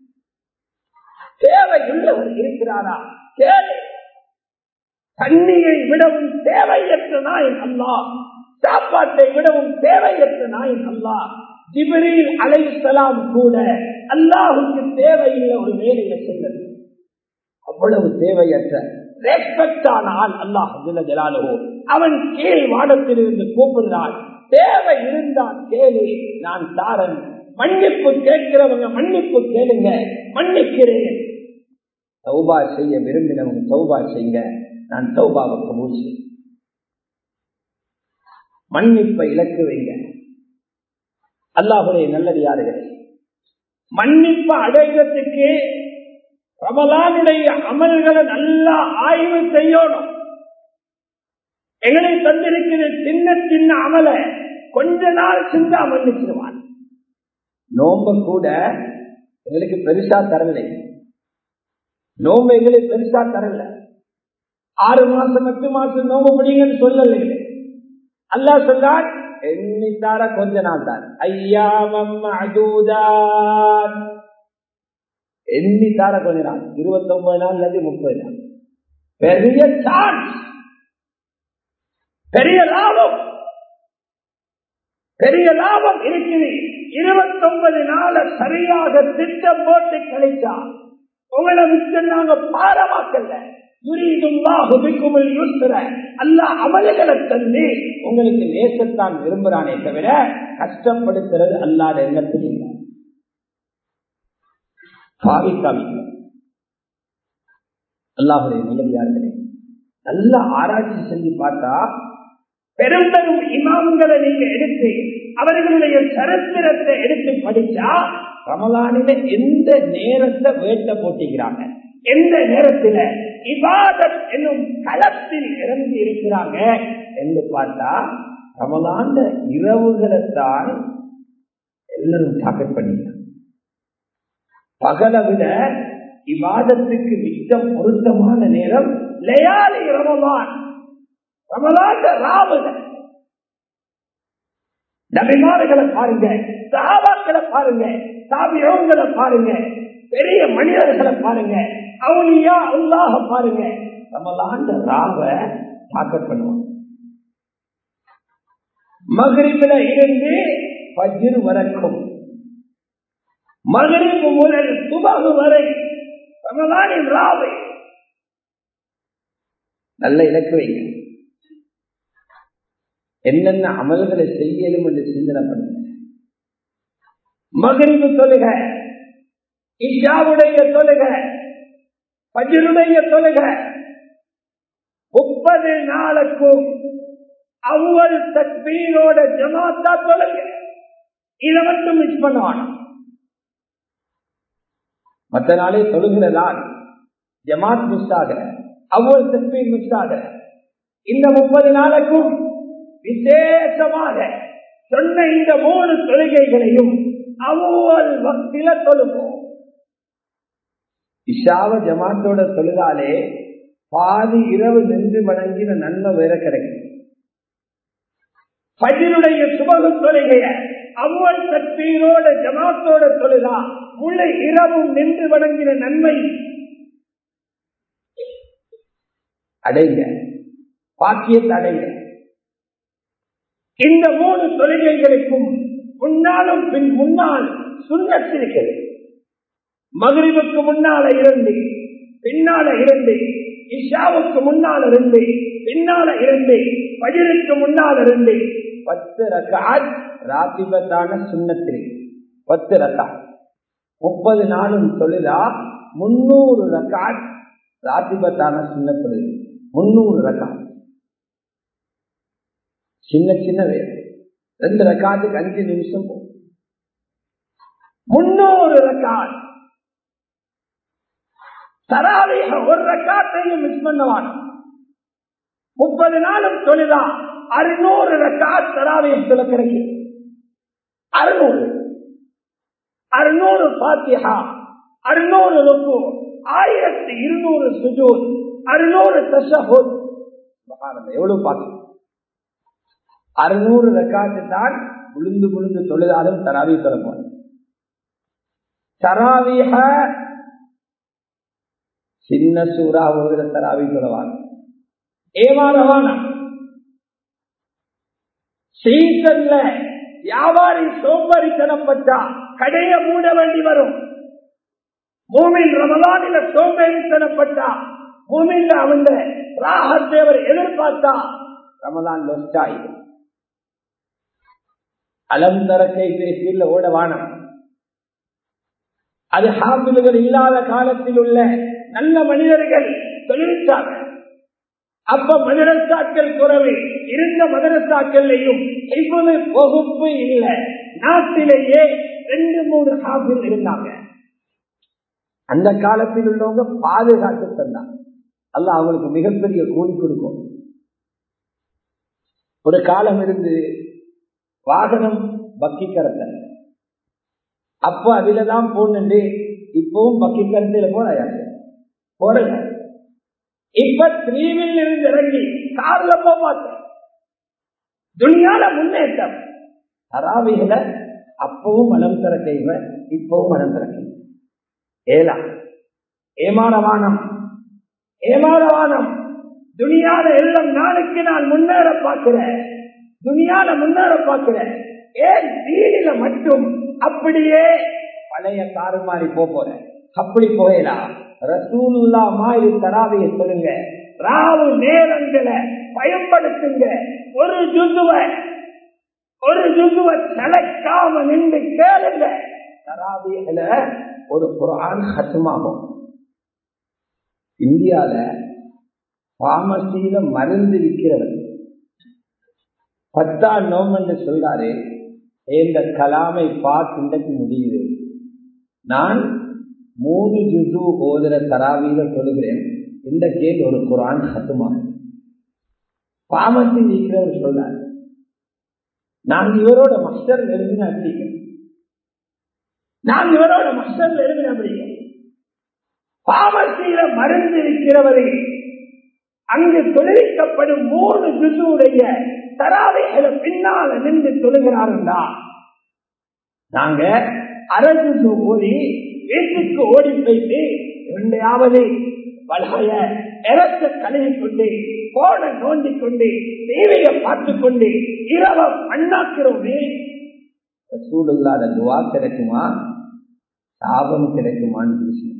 தேவையுள்ளவர் இருக்கிறாரா கேளு. தண்ணியை விடவும் தேவையற்ற நாயன் அல்லாஹ், சாப்பாட்டை விடவும் தேவையற்ற நாயன் அல்லாஹ். ஜிப்ரீல் அலைஹிஸ்ஸலாம் கூட அல்லாஹுக்கு தேவையில்லை ஒரு வேலையை செய்வது. அவ்வளவு தேவையற்ற ரெஸ்பெக்டான ஆள் அல்லாஹ் ஜல்ல ஜலாலுஹு. அவன் கீழ் வானத்திலிருந்து கூப்பிடுறான், தேவை இருந்தால் கேளு, நான் தாரன். மன்னிப்பு கேட்கிறவங்க மன்னிப்பு கேளுங்க, மன்னிக்கிறேன். தௌபா செய்ய விரும்பினவங்க தௌபா செய்யுங்க, நான் தௌபாவை கபூல் செய்ய. மன்னிப்பை இலக்கு வைங்க. அல்லாஹுடைய நல்லடியார்களே, மன்னிப்பை அடைகிறதுக்கு ரமலானுடைய அமல்களை நல்லா ஆய்வு செய்யணும். எங்களை தந்திருக்கிற சின்ன சின்ன அமல கொஞ்ச நாள் செஞ்சா மன்னிச்சிருவான். நோம்ப கூட எங்களுக்கு பெருசா தரலை, நோம்ப எங்களுக்கு பெருசா தரல. ஆறு மாசம் எட்டு மாசம் நோம்பு பிடிங்கன்னு சொல்லல. அல்லாஹ் சொல்றான், எண்ணித்தார கொஞ்ச நாள் தான், ஐயாமம் மஅதூதாத், எண்ணித்தார கொஞ்ச நாள், இருபத்தி ஒன்பது நாள் அல்லது முப்பது நாள். பெரிய சான்ஸ், பெரிய லாபம், பெரிய லாபம் இருக்குது. இருபத்தி ஒன்பது நாள சரியாக திட்டம் போட்டு கழிச்சா உங்களை விட்டு நாங்க பாரமாக்கல. அல்லாஹ் அமல்களை தந்து உங்களுக்கு நேசத்தான் விரும்புறானே தவிர கஷ்டப்படுத்துறது அல்லாத எண்ணத்தில் இல்லை. அல்லாஹுடைய நல்லடியார்களே, நல்ல ஆராய்ச்சி செஞ்சு பார்த்தா பெரும் பெரும் இமாம்களை நீங்க எடுத்து அவர்களுடைய சரித்திரத்தை எடுத்து படிச்சா ரமலானில எந்த நேரத்தை வேட்ட போட்டிக்கிறாங்க, எந்த நேரத்தில் இபாதத் என்னும் களத்தில் இறங்கி இருக்கிறாங்க என்று பார்த்தா ரமலான் இரவுகளைத்தான் எல்லாரும் டார்கெட் பண்ணிக்கிறாங்க. பகலை விட இபாதத்துக்கு மிச்சம் பொருத்தமான நேரம் லயாலி ரமலான், ரமலான் ராவுகள். நபிமார்களை பாருங்க, சஹாபாக்களை பாருங்க, தாபிஈன்களை பாருங்க, பெரிய மனிதர்களை பாருங்க, அவுலியா அல்லாஹ் பாருங்க, ரமலான் ராவை டார்கெட் பண்ணுவாங்க. மக்ரிபில இருந்து ஃபஜ்ர் வரைக்கும், மக்ரிப் முதல் சுபஹ் வரை ரமலானின் ராவை நல்ல இலக்கு வைங்க. என்னென்ன அமல்களை செய்யலும் என்று சிந்தனை பண்ணுங்க. மக்ரிபு தொழுக, இஷாவுடைய தொழுக, ஃபஜ்ருடைய தொழுக, முப்பது நாளுக்கும் அவ்வல் தக்பீரோட ஜமாத்தா தொழுக. இதை மட்டும் மிஸ் பண்ணுவான். மற்ற நாளே தொழுகிறதான் ஜமாத் மிஸ் ஆகிற, அவ்வல் தக்பீர் மிஸ் ஆகிற. இந்த முப்பது நாளுக்கும் விசேஷமாக சொன்ன இந்த மூணு தொழுகைகளையும் அவ்வல் வக்தில தொழுவோம். இஷாவ ஜமாத்தோட தொழுதாலே பாதி இரவு நின்று வணங்கின நன்மை வேற கிடைக்கும். ஃபஜ்ருடைய சுபஹ் தொழுகைய அவ்வல் தக்பீரோட ஜமாத்தோட தொழுதா முழு இரவும் நின்று வணங்கின நன்மை அடைங்க, பாக்கியத்தை அடைங்க. இந்த மூணு தொழுகைகளுக்கும் முன்னாலும் பின் முன்னால் சுன்னத் இருக்கிறது. மக்ரிபுக்கு முன்னால இருந்து, பின்னால இருந்து, இஷாவுக்கு முன்னால இருந்து, பின்னால இருந்து, ஃபஜ்ருக்கு முன்னால இருந்து பத்து ரக்அத் ராத்திபத்தான சுன்னத்திலே பத்து ரக்அத். முப்பது நாளும் தொழுதா முன்னூறு ரக்அத் ராத்திபத்தான சுன்னத்து. முன்னூறு ரக்அத் சின்ன சின்ன வேலை. ரெண்டு ரக்அத்துக்கு அஞ்சு நிமிஷம் போகும். முன்னூறு ரக்அத் தராவீஹ் ஒரு ரக்அத்தையும் மிஸ் பண்ணவான். முப்பது நாளும் தொழுதா அறுநூறு ரக்அத் தராவீஹ் தொழ கிடைக்கும். அறுநூறு அறுநூறு ஃபாத்திஹா, அறுநூறு ருக்கு, ஆயிரத்தி இருநூறு சுஜூத், அறுநூறு தஷஹுத். எவ்வளவு பாக்கி? அறுநூறு ரக்காத்து தான் விழுந்து விழுந்து தொழுதாலும் தராவி தொழப்பாங்க. தராவிஹ சின்ன சூறா ஓதுற தராவி தொழவாங்க. ஏமாறவான சீசன்ல வியாபாரி சோம்பரித்தனம் பட்டா கடையை மூட வேண்டி வரும். மூமின் ரமலானில சோம்பேறித்தனப்பட்டா, மூமின்ல அவங்க ராஹத்தை அவர் எதிர்பார்த்தா ரமலான் லொஸ்டாய். அலம் தரக்கை பேசியில் ஓட வானம். அது ஹாஃபில்கள் இல்லாத காலத்தில் உள்ள நல்ல மனிதர்கள் தொழிற்சாங்க. அப்ப மதரசாக்கள் குறைவு இருந்த மதரசாக்கள்லையும் இப்போது வகுப்பு இல்லை. நாட்டிலேயே ரெண்டு மூணு ஹாஃபில் இருந்தாங்க. அந்த காலத்தில் உள்ளவங்க பாதுகாத்து தந்தாங்க. அல்லாஹ் அவங்களுக்கு மிகப்பெரிய கூலி கொடுக்கும். ஒரு காலம் இருந்து வாகனம் பக்கி கரத்த, அப்ப அதுலதான் போனது. இப்பவும் பக்கி கரத்தையில போற போறல. இப்ப த்ரீவில் இருந்து இறங்கி கார்ல போமாட்டேன். துனியால முன்னேற்றம். தராவிகள அப்பவும் மனம் திறக்கைவ, இப்பவும் மனம் திறக்கை. ஏலா ஏமாறவானம் ஏமாறவானம். துனியால எல்லாம் நாளுக்கு நான் முன்னேற பார்க்கிறேன். துனியால முன்னேற பார்க்கிறேன். ஏன் தீனில மட்டும் அப்படியே பழைய காரு மாறி போறேன்? அப்படி போயலாம். ரசூலுல்லா மாதிரி தராவியை சொல்லுங்க. ராவு நேரங்களை பயன்படுத்துங்க. ஒரு ஜுசுவ ஒரு ஜுசுவ சளைக்காம நின்று கேளுங்க. தராவியில ஒரு குர்ஆன் ஹத்மாகும். இந்தியால பார்மசியில மருந்து விற்கிறவர் பத்தாம் நோம்பு சொல்றாரு, இந்த கலாமை பார்த்து இன்றைக்கு முடியுது. நான் மூணு ஜுசு ஓதுற தராவியில சொல்லுகிறேன். இந்த கேள் ஒரு குர்ஆன் ஹத்மாகும். பார்மசி விற்கிறவர் சொல்றாரு, நான் இவரோட மஸ்டர் எழுதின அப்படிங்க நான் இவரோட மஸ்டர் எழுதின அப்படிங்க பார்மசியில மருந்து விற்கிறவரை அங்கு தொழிலிக்கப்படும் மூணு ஜுசுடைய தராவைகளை பின்னால நின்று தொழுகிறாருண்டா, நாங்க அரை ஜுசு ஓடி வீட்டுக்கு ஓடி போயிட்டு இரண்டையாவது வளைய இறக்க கழுவி கொண்டு போன நோண்டி கொண்டு தேவையை பார்த்து கொண்டு இரவ அண்ணாக்கிறோமே. ரசூலுல்லாஹ் துஆ கிடைக்குமா, சாபம் கிடைக்குமான்னு பேசணும்.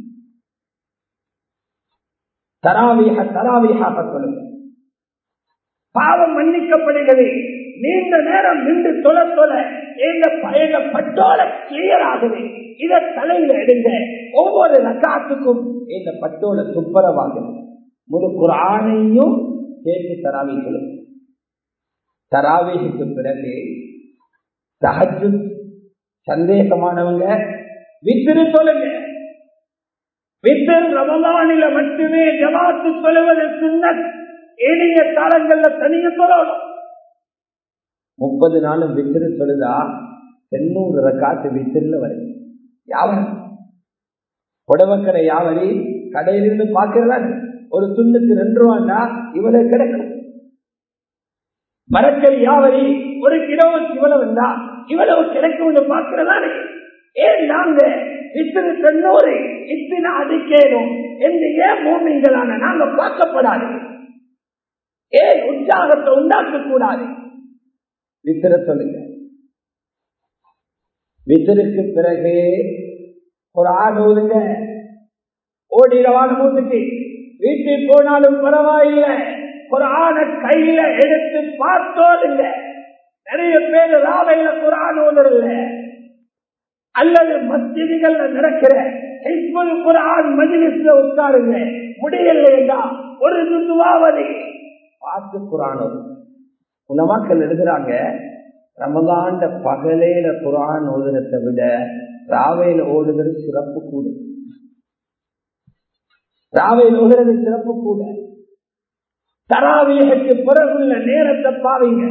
தராவீஹ தராவீஹாக சொல்லுங்க. பாவம் மன்னிக்கப்படுகிறது. நீண்ட நேரம் நின்று தொலை தொலை எங்க எங்க பட்டோல கிளியர் ஆகுது. இதை தலையில எடுங்க. ஒவ்வொரு ரக்காத்துக்கும் எங்க பட்டோல துப்பரவாகுது. முழு குர்ஆனையும் கேட்டு தராவி சொல்லுங்க. தராவிக்கு பிறகு தஹஜ்ஜுத் சந்தேகமானவங்க வித்ரு சொல்லுங்க. வித்ரு ரமலானில மட்டுமே ஜமாத்து சொல்லுவது சுன்னத். ஏனைய காலங்கள்ல தனிய சொல்லணும். முப்பது நாளும் வித்திரு சொல்லுதா எண்ணூறு ரக்காத்து வித்திரில வருது. யாவரி புடவக்கடை யாவரி கடையிலிருந்து பார்க்கிறதா ஒரு துண்டுக்கு ரெண்டு ரூபாண்டா இவ்வளவு கிடைக்கும். மரக்கறி யாவரி ஒரு கிலோவுக்கு இவ்வளவு இருந்தா இவ்வளவு கிடைக்கும் பார்க்கிறதா. ஏன் நாங்க இத்தனை தொண்ணூறு இத்தனை அதிகேனும் என்று ஏன் மூமிங்களான நாங்க பார்க்கப்படாது? ஏன் உற்சாகத்தை உண்டாக்க கூடாது? வித்திர சொல்லுங்க. வித்திருக்கு பிறகு ஒரு ஆண் ஓதுங்க. ஓடிரவான மூட்டுக்கு வீட்டில் போனாலும் பரவாயில்லை, ஒரு ஆணை கையில எடுத்து பார்த்தோடுங்க. நிறைய பேர் ராவையில குர்ஆன் ஓதுறல்ல, அல்லது மஸ்ஜிதுகள்ல நடக்கிற ஹிஸ்புல் குர்ஆன் மஜ்லிஸ்ல உட்காருங்க. முடியலையா ஒரு துவாவது பார்த்து குர்ஆன் ஓது. உலமாக்கள் எழுதுறாங்க, ரமலான்ட பகலையில குர்ஆன் ஓதுறதை விட ராவையில ஓடுகிறது சிறப்பு கூட. ராவையில் ஓதுறது சிறப்பு கூட. தராவீஹுக்கு பிறகுள்ள நேரத்தை பாருங்க.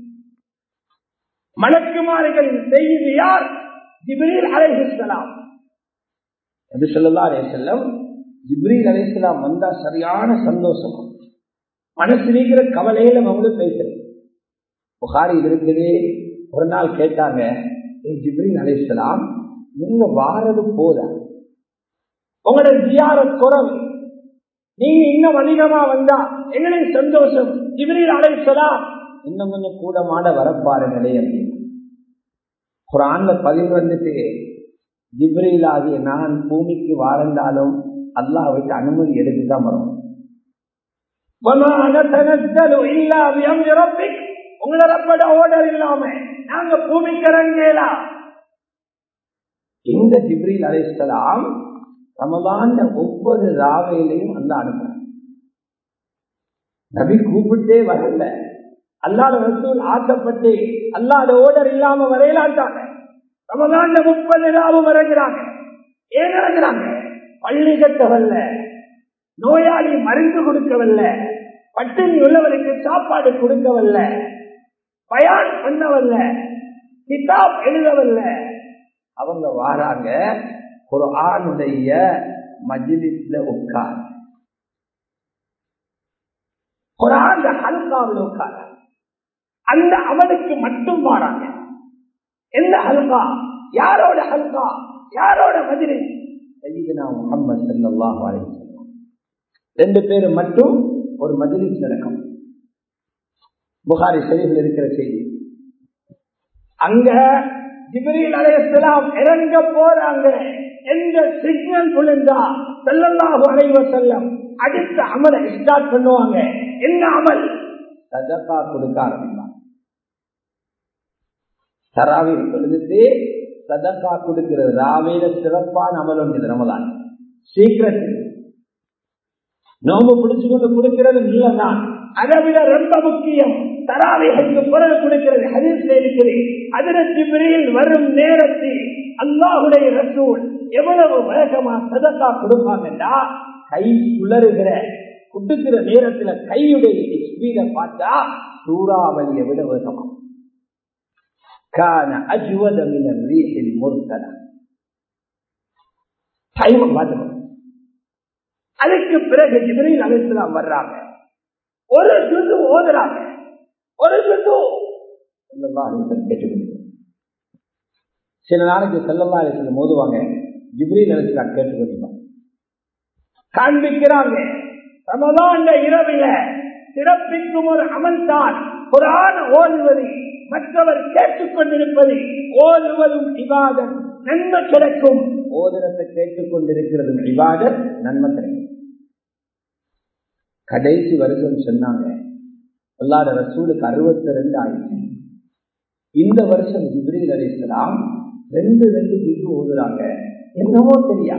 மலக்குமார்களின் செய்தி யார்? ஜிப்ரீல் அலைஹிஸ்ஸலாம். நபி ஸல்லல்லாஹு அலைஹி வஸல்லம் ஜிப்ரீல் அலைஹிஸ்ஸலாம் வந்தா சரியான சந்தோஷம். மனசு இருக்கிற கவலையில அவங்களும் பேசுறது. புகாரில் இருக்குது, ஒரு நாள் கேட்டாங்க, ஜிப்ரீல் அலைஹிஸ்ஸலாம் நீங்க வாரது போதா, உங்களோட ஜியாரத் குறைவு, நீங்க இன்னும் அதிகமா வந்தா எங்களுக்கு சந்தோஷம். ஜிப்ரீல் அலைஹிஸ்ஸலாம் இன்னும் கொஞ்சம் கூட மாட வரப்பாருங்களே அப்படின்னு குர்ஆன்ல பதிவு வந்துட்டு, ஜிப்ரீல் ஆகிய நான் பூமிக்கு வாழ்ந்தாலும் அல்லாஹ் விட்டு அனுமதி எடுத்துதான் வரும். உங்களோட ரப்பட ஆர்டர் இல்லாம நாங்க பூமிக்கு இறங்கலாம். இந்த ஜிப்ரீல் அலைஹிஸ்ஸலாம் ரமலான்ல ஒவ்வொரு ராவையிலையும் அல்லாஹ் அனுப்புறாங்க. நபி கூப்பிட்டே வரல, அல்லாஹ் ரசூல் ஆசைப்பட்டு அல்லாஹ் ஆர்டர் இல்லாம வரையலாட்டாங்க. ரமலான்ல முப்பது ராவும் இறங்குறாங்க. ஏன் இறங்குறாங்க? பள்ளி கட்டவல்ல, நோயாளி மருந்து கொடுக்கவல்ல, பட்டினி உள்ளவருக்கு சாப்பாடு கொடுக்கவல்ல, பயான் பண்ணவல்ல, கிதாப் எழுதவல்ல. அவங்க வாராங்க குர்ஆனுடைய மஜ்லிஸ்ல உட்கார், குர்ஆன் ஹல்காவில் உட்கார். அந்த அமலுக்கு மட்டும் வாராங்க. எந்த ஹல்கா? யாரோட ஹல்கா? யாரோட மஜ்லிஸ்? சய்யிதுனா முஹம்மது ஸல்லல்லாஹு அலைஹி வஸல்லம் ரெண்டு பேரும் மட்டும் ஒரு மஜ்லிஸ் நடக்கும். புகாரி ஷரீஃபில் இருக்கிற செய்தி. அங்க ஜிப்ரீல் அலைஹிஸ்ஸலாம் இறங்க போறாங்க. எந்த சிக்னல் விழுந்தா ஸல்லல்லாஹு அலைஹி வஸல்லம் அடுத்த அமலை ஸ்டார்ட் பண்ணுவாங்க. என்ன அமல்? சதகா கொடுக்க ஆரம்பிப்பாங்க. தராவீஹ் தொழுதுட்டு சதகா கொடுக்கிறது ராவையில சிறப்பான அமல் ஒன்று. ரமலான் சீக்கிரட் நோம்பு பிடிச்சுக்கொண்டு கொடுக்கிறது இல்லைதான், அதை விட ரொம்ப முக்கியம் தராவீஹுக்கு பிறகு கொடுக்கிறது. ஹதீஸ்ல இருக்குது, ஹஜ்ரத் ஜிப்ரீல் வரும் நேரத்தில் அல்லாஹ்வுடைய ரசூல் எவ்வளவு வேகமா சதகா கொடுப்பாங்கன்னா, கை சுழறுகிற குடுக்கிற நேரத்துல கையுடைய ஸ்பீட பார்த்தா சூறாவளியை விட வேகமா. கான அஜ்வத மின ரீஹில் முர்சல. டைம் பார்த்துக்கணும். அதுக்கு பிறகு ஜிப்ரீல் அலைஹிஸ்ஸலாம் வர்றாங்க, ஒரு ஜுது ஓதுறாங்க. ஒரு ஜுது ஸல்லல்லாஹு அலைஹி வஸல்லம் கேட்டுக்கொண்டு சில நாளைக்கு ஸல்லல்லாஹு அலைஹி வஸல்லம் ஓதுவாங்க, ஜிப்ரீல் அலைஹிஸ்ஸலாம் கேட்டுக்கொண்டிருப்பாங்க. காண்பிக்கிறாங்க, ரமலான் இரவில சிறப்பிக்கும் ஒரு அமல் தான் குர்ஆன் ஓதுவது, மற்றவர் கேட்டுக்கொண்டிருப்பது. ஓதுவதும் இபாதத், நன்மை கிடைக்கும். ஓதுறத்தை கேட்டுக்கொண்டிருக்கிறதும் இபாதத், நன்மை கிடைக்கும். கடைசி வருஷம் சொன்னாங்க, அல்லாஹ்வுடைய ரசூலுக்கு அறுபத்தி ரெண்டு ஆயிடுச்சு. இந்த வருஷம் ஜிப்ரீல் அலைஹிஸ்ஸலாம் ரெண்டு ரெண்டு ஜிபு ஓதுறாங்க. என்னமோ தெரியா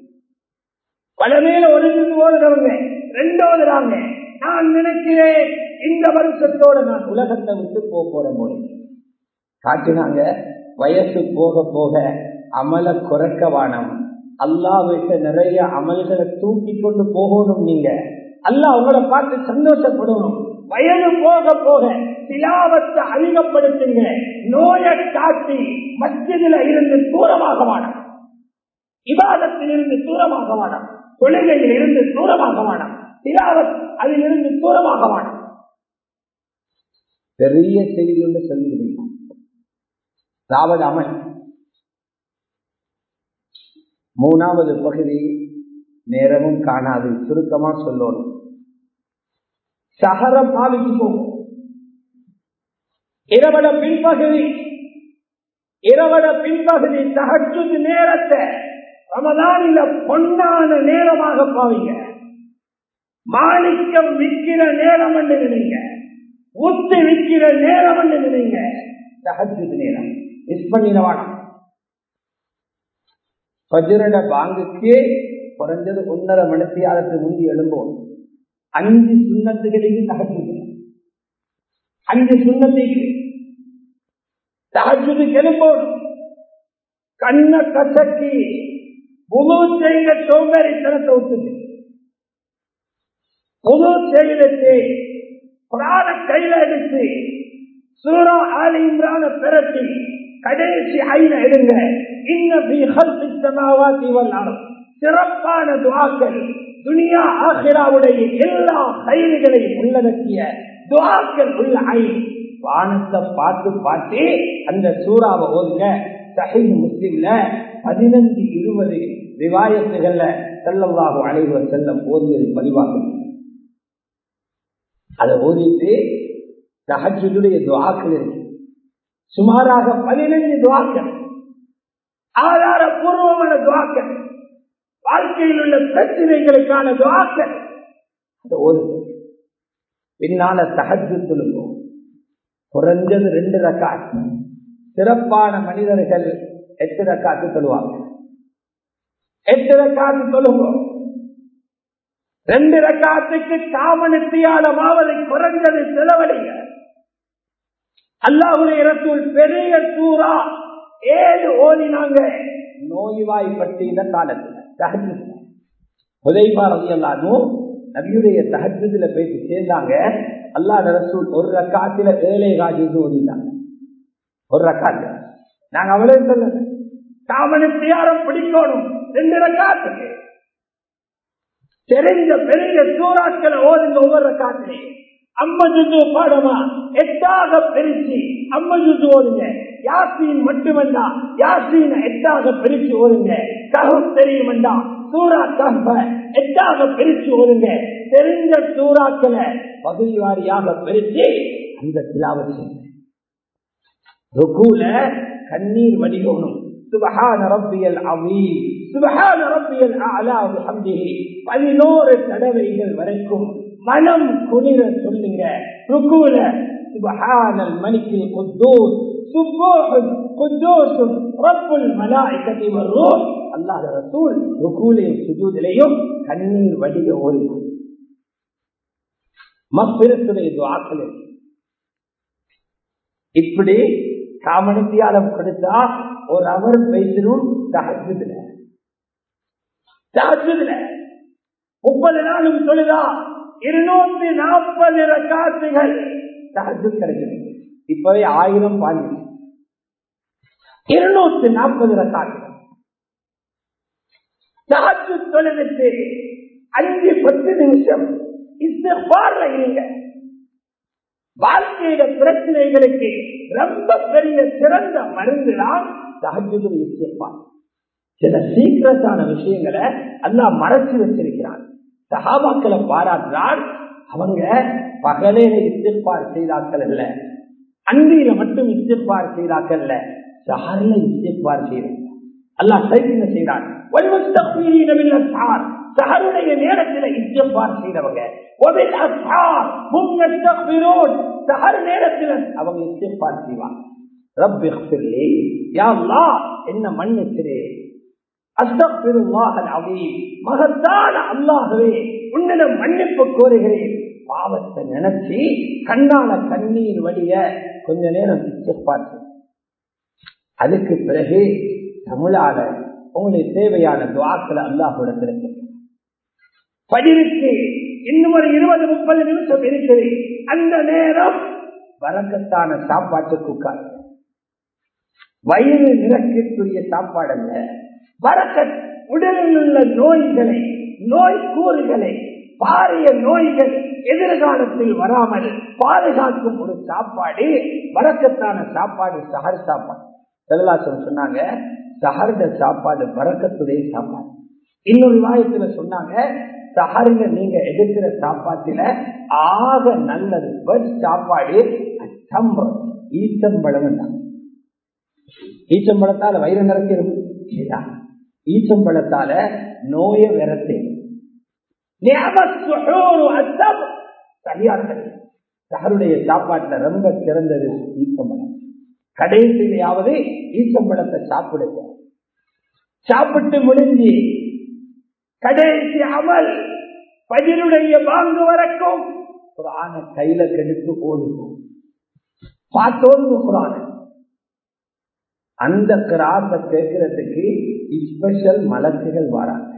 பலமேல ஒரு ஜிபு ஓதுறவங்க ரெண்டு ஓதுறாங்க. நான் நினைக்கிறேன் இந்த வருஷத்தோட நான் உலகத்தை விட்டு போக போற போய் காட்டினாங்க. வயசு போக போக அமல குறைக்கவானம், அல்லாஹ் விட்ட நிறைய அமல்களை தூக்கி கொண்டு போகணும். நீங்க அல்லாஹ் உங்களை பார்த்து சந்தோஷப்படணும். வயது போக போக திலாவத்தை அதிகப்படுத்துங்க. நோயை காட்டி மஸ்ஜிதில் இருந்து தூரமாக வானம், இபாதத்தில் இருந்து தூரமாக வானம், தொழுகையில் இருந்து தூரமாக வானம், திலாவத் அதிலிருந்து தூரமாக வானம். பெரிய செய்தி ஒன்று சொல்லியிருக்கோம். ராவத் அமல் மூணாவது பகுதி நேரமும் காணாது, சுருக்கமா சொல்லணும். சஹர பாவிக்கு போகும். இரவட பின்பகுதி இரவட பின்பகுதி தஹஜ்ஜுத் நேரத்தை ரமதானில பொன்னான நேரமாக பாவிங்க. மாணிக்கம் விற்கிற நேரம் என்று நினைங்க, ஊத்து விற்கிற நேரம் என்று நினைங்க. தஹஜ்ஜுத் நேரம் மிஸ் பண்ணிடவானம். ஃபஜ்ரட பாங்குக்கு குறைஞ்சது ஒன்னரை மணித்தியாலத்துக்கு முந்தி எழும்போம். அஞ்சு சுண்ணத்துகளுக்கு தஹஜ்ஜுத், அஞ்சு சுண்ணத்துக்கு தஹஜ்ஜுத் எழும்போம். கண்ண கசக்கி புது செய்த சோம்பேறித்தனத்தை விட்டுட்டு புது செய்தத்தை குர்ஆனை கையில எடுத்து சூரா ஆலி இம்ரான பிரட்டி கடைசி ஐன எடுங்க. இன்ன ஃபீ ஹல்கிஸ் ஸமாவாதி வல் அர்த். சிறப்பான துஆக்கள், துனியா ஆகிராவுடைய எல்லா கைதுகளையும் உள்ளடக்கிய துஆக்கள் உள்ள ஐ. வானத்தை பார்த்து பார்த்து அந்த சூறாவை ஓதுங்க. சஹீஹ் முஸ்லிம்ல பதினஞ்சு இருபது ரிவாயத்துகள்ல ஸல்லல்லாஹு அலைஹி வஸல்லம் ஓதியது பதிவாகும். அதை ஓதிட்டு தஹஜ்ஜுடைய துஆக்கள் இருக்கு. சுமாராக பதினஞ்சு துஆக்கள், ஆதாரபூர்வமான துஆக்கள், வாழ்க்கையில் உள்ள பிரச்சனைகளுக்கான துஆக்கள். அதை ஓதுங்க. பின்னால தஹஜ்ஜுத் தொழுவோம். குறைஞ்சது ரெண்டு ரக்காத். சிறப்பான மனிதர்கள் எட்டு ரக்காத்து தொழுவாங்க. எட்டு ரக்காத்து தொழுவோம். ரெண்டு ரக்காத்துக்கு காமனித்தியாலமாவதை குறைஞ்சது செலவழிங்க. அல்லாஹ்வுடைய ரசூல் பெரிய சூரா ஏழு ஓதினாங்க நோய்வாய்ப்பட்ட காலத்தில். தஹஜ்ஜுத் ஹுதைபா ரலியல்லாஹு நபியுடைய தஹஜ்ஜுத்ல போய் சேர்ந்தாங்க. அல்லாஹ் ரசூல் ஒரு ரக்காத்துல ஏழை காஜிஸ் ஓதினாங்க. ஒரு ரக்காத்து நாங்க அவ்வளவு சொல்ல காமனித்தியாரம் பிடிக்கணும். ரெண்டு ரக்காத்துக்கு தெரிஞ்ச பெரிய சூறாக்களை ஓதுங்க. ஒவ்வொரு ரக்காத்திலே ஐம்பது ஜுது பாடமா எட்டாக பிரிச்சு ஐம்பது ஜுது ஓதுங்க. யாசீன் மட்டுமல்ல, யாசீன் எட்டாக பிரிச்சு ஓதுங்க. கஹஃப் தெரியுமெண்டா சூரா கஹ்ஃப எட்டாக பிரிச்சு ஓதுங்க. தெரிஞ்ச சூறாக்களை பகுதி வாரியாக பிரிச்சு அந்த திலாவத் செய்யுங்க. ருக்கூல கண்ணீர் வடிகணும். சுப்ஹான ரப்பியல் அஸீம், சுப்ஹான ரப்பியல் அஅலா பிஹம்திஹி பதினோரு தடவைகள் வரைக்கும் மனம் குளிர சொல்லுங்க. ருக்கூல சுப்ஹானல் மலிக்கில் குத்தூஸ் சுப்ஹூன் குத்தூஸ் ரப்புல் மலாயிகத்தி வர்ரூஹ். அல்லாஹ் ரசூல் ருக்கூலையும் சுஜூதிலையும் கண்ணீர் வடிக ஓதினார். மக்ஃபிரத்துடைய துஆக்கள் இப்படி காமனித்தியாலம் கொடுத்தா ஒரு அவர் பேசிடும். தஹஜ்ஜுத்ல தஹஜ்ஜுத்ல முப்பது நாளும் தொழுதா இருநூத்தி நாற்பது ரக்காத்துகள் தஹஜ்ஜுத் கிடைக்கிறது. இப்பவே ஆயிரம் பாஞ்சு இருநூத்தி நாற்பது ரக்காத்துகள் தஹஜ்ஜுத் தொழுதுட்டு அஞ்சு பத்து நிமிஷம் இஸ்திக்பார்ல இருங்க. வாழ்க்கையில பிரச்சனைகளுக்கு ரொம்ப பெரிய சிறந்த மருந்துதான் தஹஜ்ஜுத் இஸ்திக்பார். சில சீக்கிரட்டான விஷயங்களை அல்லாஹ் மறைச்சு வச்சிருக்கிறான். சஹாபாக்களை பாராட்டுறான். அவங்க பகலையில இஸ்திக்பார் செய்தாக்கள் இல்ல, அன்றியில மட்டும் இஸ்திக்பார் செய்தாக்கள் இல்ல, சஹர்ல இஸ்திக்பார் செய்தாங்க. அல்லாஹ் சைக்கின செய்றான். வல்முஸ்தக்பிரீன பில் அஸ்ஹார், சஹருடைய நேரத்தில் இஸ்திக்பார் செய்தவங்க. வபில் அஸ்ஹார் ஹும் யஸ்தக்பிரூன், சஹர் நேரத்தில் அவங்க இஸ்திக்பார் செய்வாங்க. ரப்பி இக்ஃபிர்லி, யா அல்லாஹ் என்ன மன்னிச்சிரே. அஸ்தக்ஃபிருல்லாஹல் அஸீம், மகத்தான அல்லாஹ்வே உன்னிடம் மன்னிப்பு கோருகிறேன். பாவத்தை நினைச்சு கண்ணால கண்ணீர் வடிய கொஞ்ச நேரம் பார்த்து, அதுக்கு பிறகு தமிழால உங்களுக்கு தேவையான துஆக்களை அல்லாஹ்விடத்தில் ஃபஜ்ருக்கு இன்னும் ஒரு இருபது முப்பது நிமிஷம் இருக்குது. அந்த நேரம் பரக்கத்தான சாப்பாட்டுக்கு உட்கார். வயிறு நிரக்கக்கூடிய சாப்பாடு அல்ல, பரக்கத் உடலில் உள்ள நோய்களை, நோய் கூறுகளை, பாரிய நோய்கள் எதிர்காலத்தில் வராமல் பாதுகாக்கும் ஒரு சாப்பாடு, பரக்கத்தான சாப்பாடு சஹர் சாப்பாடு. செல்லாசம் சொன்னாங்க, சஹர்த சாப்பாடு பரக்கத்துடைய சாப்பாடு. இன்னொரு வாயத்துல சொன்னாங்க, சஹர்ல நீங்க எடுக்கிற சாப்பாட்டுல ஆக நல்லது சாப்பாடு ஈச்சம்பழம் தான். ஈச்சம்பழத்தால வயிறு நிரம்பிடும், ஈச்சம்பழத்தால நோய விரட்டு. சஹருடைய சாப்பாட்டுல ரொம்ப சிறந்தது ஈச்சம்பழம். கடைசியிலாவது ஈச்சம்பழத்தை சாப்பிடுங்க. சாப்பிட்டு முடிஞ்சு கடைசி அமல் பஜருடைய பாங்கு வரைக்கும் குர்ஆன கையில கெடுத்து ஓதுவோம், பார்த்தோன்னு குர்ஆன. அந்த கிராத்தை கேட்கறதுக்கு ஸ்பெஷல் மலக்குகள் வராங்க,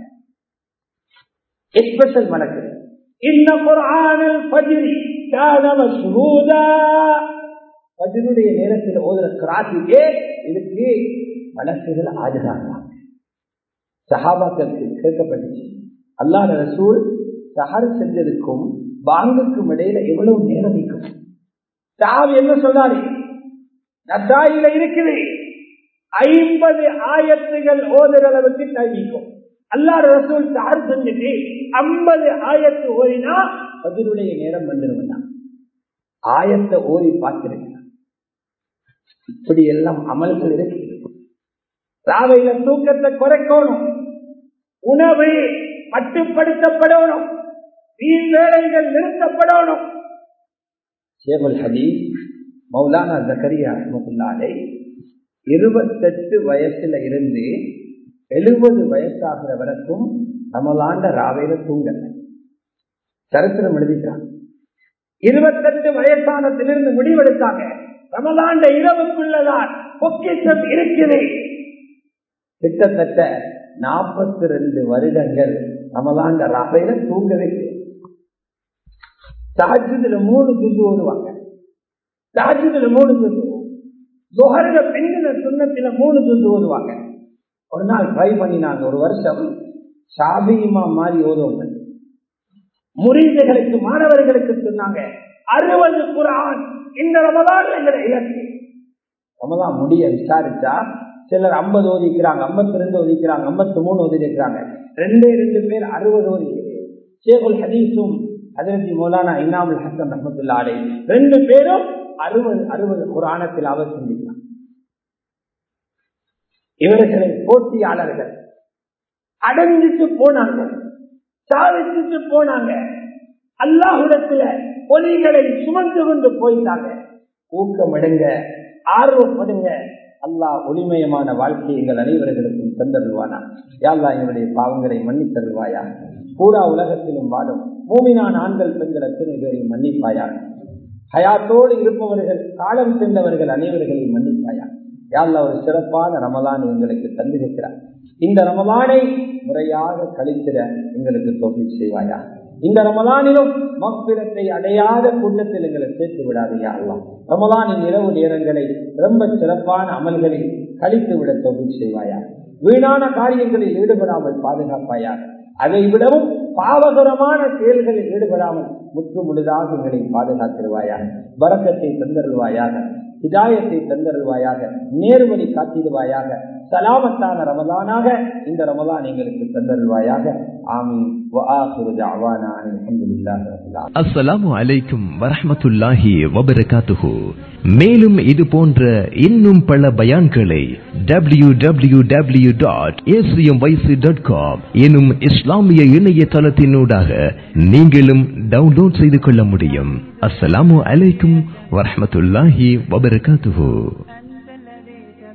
ஸ்பெஷல் மலக்குகள். இன்ன குர்ஆனல் ஃபஜ்ரி கான மஷ்ஹூதா, ஃபஜ்ருடைய நேரத்தில் ஓதுற கிராத்துக்கே இதுக்கு மலக்குகள் ஆஜராகிறாங்க. சஹாபாக்களுக்கு கேட்கப்பட்டுச்சு, அல்லாஹ் ரசூல் சஹர் செஞ்சதுக்கும் பாங்குக்கும் இடையில எவ்வளவு நேரம் நிற்கும்? சாவி என்ன சொல்றாரு? நசாயில இருக்குது, ஐம்பது ஆயத்துகள் ஓதுற அளவுக்கு டைமிக்கும். அல்லாஹ் ரசூல் சஹர் செஞ்சுட்டு ஐம்பது ஆயத்து ஓதினா பதிலுடைய நேரம் வந்துடும். ஆயத்தை ஓதி பார்த்திருக்கிறார். இப்படி எல்லாம் அமல்கள் இருக்கு. ராவையில தூக்கத்தை குறைக்கணும், உணவை மட்டுப்படுத்தப்படணும், வீண் வேலைகள் நிறுத்தப்படணும். ஷேகுல் ஹதீஸ் மௌலானா ஜக்கரியா ரஹ்மத்துல்லாஹி அலைஹி இருபத்தெட்டு வயசுல இருந்து எழுபது வயசாகிற வரைக்கும் ரமலான்ட ராவையில தூங்கல. சரித்திரம் எழுதிட்டாங்க. இருபத்தெட்டு வயசானத்திலிருந்து முடிவெடுத்தாங்க, ரமலான்ட இரவுக்குள்ளதான் பொக்கிஷம் இருக்குது. கிட்டத்தட்ட நாற்பத்தி ரெண்டு வருடங்கள் ரமலான்ட ராவையில தூங்கவே. தஹஜ்ஜுதுல மூணு ஜுஸ் ஓதுவாங்க, தஹஜ்ஜுதுல மூணு ஜுஸ், லுஹர்ல பின்னின சுன்னத்தில மூணு ஜுஸ் ஓதுவாங்க. ஒரு நாள் ட்ரை பண்ணினாங்க, ஒரு வருஷம் ஷாஃபி இமாம் மாதிரி ஓதுவாங்க. முரீதுகளுக்கு, மாணவர்களுக்கு சொன்னாங்க, அறுபது குர்ஆன் இந்த ரமலான் எங்களை இலக்கு. ரமலான் முடிய விசாரிச்சா சிலர் ஐம்பது ஓதிக்கிறாங்க, ஐம்பத்தி ரெண்டு ஓதிக்கிறாங்க, ஐம்பத்தி மூணு ஓதிக்கிறாங்க. ரெண்டே ரெண்டு பேர் அறுபது ஓதிக்கிறேன். ஷேகுல் ஹதீஸும் ஹஜரத் மௌலானா இனாமுல் ஹசன் ரஹ்மத்துல்லாஹி அலைஹி ரெண்டு பேரும் அறுபது அறுபது குர்ஆனத்தில் அவர் சிந்திக்கிறாங்க. இவர்களை போட்டியாளர்கள் அடைஞ்சிட்டு போனாங்க, சாதிச்சுட்டு போனாங்க. அல்லாஹ்விடத்துல பொலிகளை சுமந்து கொண்டு போயிட்டாங்க. ஊக்கமடுங்க, ஆர்வப்படுங்க. அல்லாஹ் ஒளிமயமான வாழ்க்கை எங்கள் அனைவர்களுக்கும் தந்தருவானா. யா அல்லாஹ் எங்களுடைய பாவங்களை மன்னித்தருவாயா. பூரா உலகத்திலும் வாழும் மூமினான ஆண்கள் பெண்கள் அத்தனை பேரையும் மன்னிப்பாயா. ஹயாத்தோடு இருப்பவர்கள், காலம் சென்றவர்கள் அனைவர்களையும் மன்னிப்பாயா. யா அல்லாஹ் ஒரு சிறப்பான ரமலான் எங்களுக்கு தந்திருக்கிறார். இந்த ரமலானை முறையாக கழித்திட எங்களுக்கு தௌஃபீக் செய்வாயா. இந்த ரமலானிலும் மக்ஃபிரத்தை அடையாத கூட்டத்தில் எங்களை சேர்த்து விடாதையா அல்லாஹ். ரமலானின் இரவு நேரங்களை ரொம்ப சிறப்பான அமல்களில் கழித்து விட தௌஃபீக் செய்வாயா. வீணான காரியங்களில் ஈடுபடாமல் பாதுகாப்பாயா. அதை விடவும் பாவகரமான செயல்களில் ஈடுபடாமல் முற்று முழுதாக எங்களை பாதுகாத்திருவாயாக. பரக்கத்தை தந்தருள்வாயாக, ஹிதாயத்தை தந்தருள்வாயாக, நேர்வழி காட்டிடுவாயாக. சலாமத்தான ரமலானாக இந்த ரமலான் எங்களுக்கு தந்தருள்வாயாக. ஆமீன். அஸ்ஸலாமு அலைக்கும் வரஹ்மத்துல்லாஹி வபரகாத்துஹு. மேலும் இது போன்ற இன்னும் பல பயான்களை W W W dot A C M Y C dot com எனும் இஸ்லாமிய இணையதளத்தினூடாக நீங்களும் டவுன்லோட் செய்து கொள்ள முடியும். அஸ்ஸலாமு அலைக்கும் வரஹ்மத்துல்லாஹி வபரகாத்துஹு.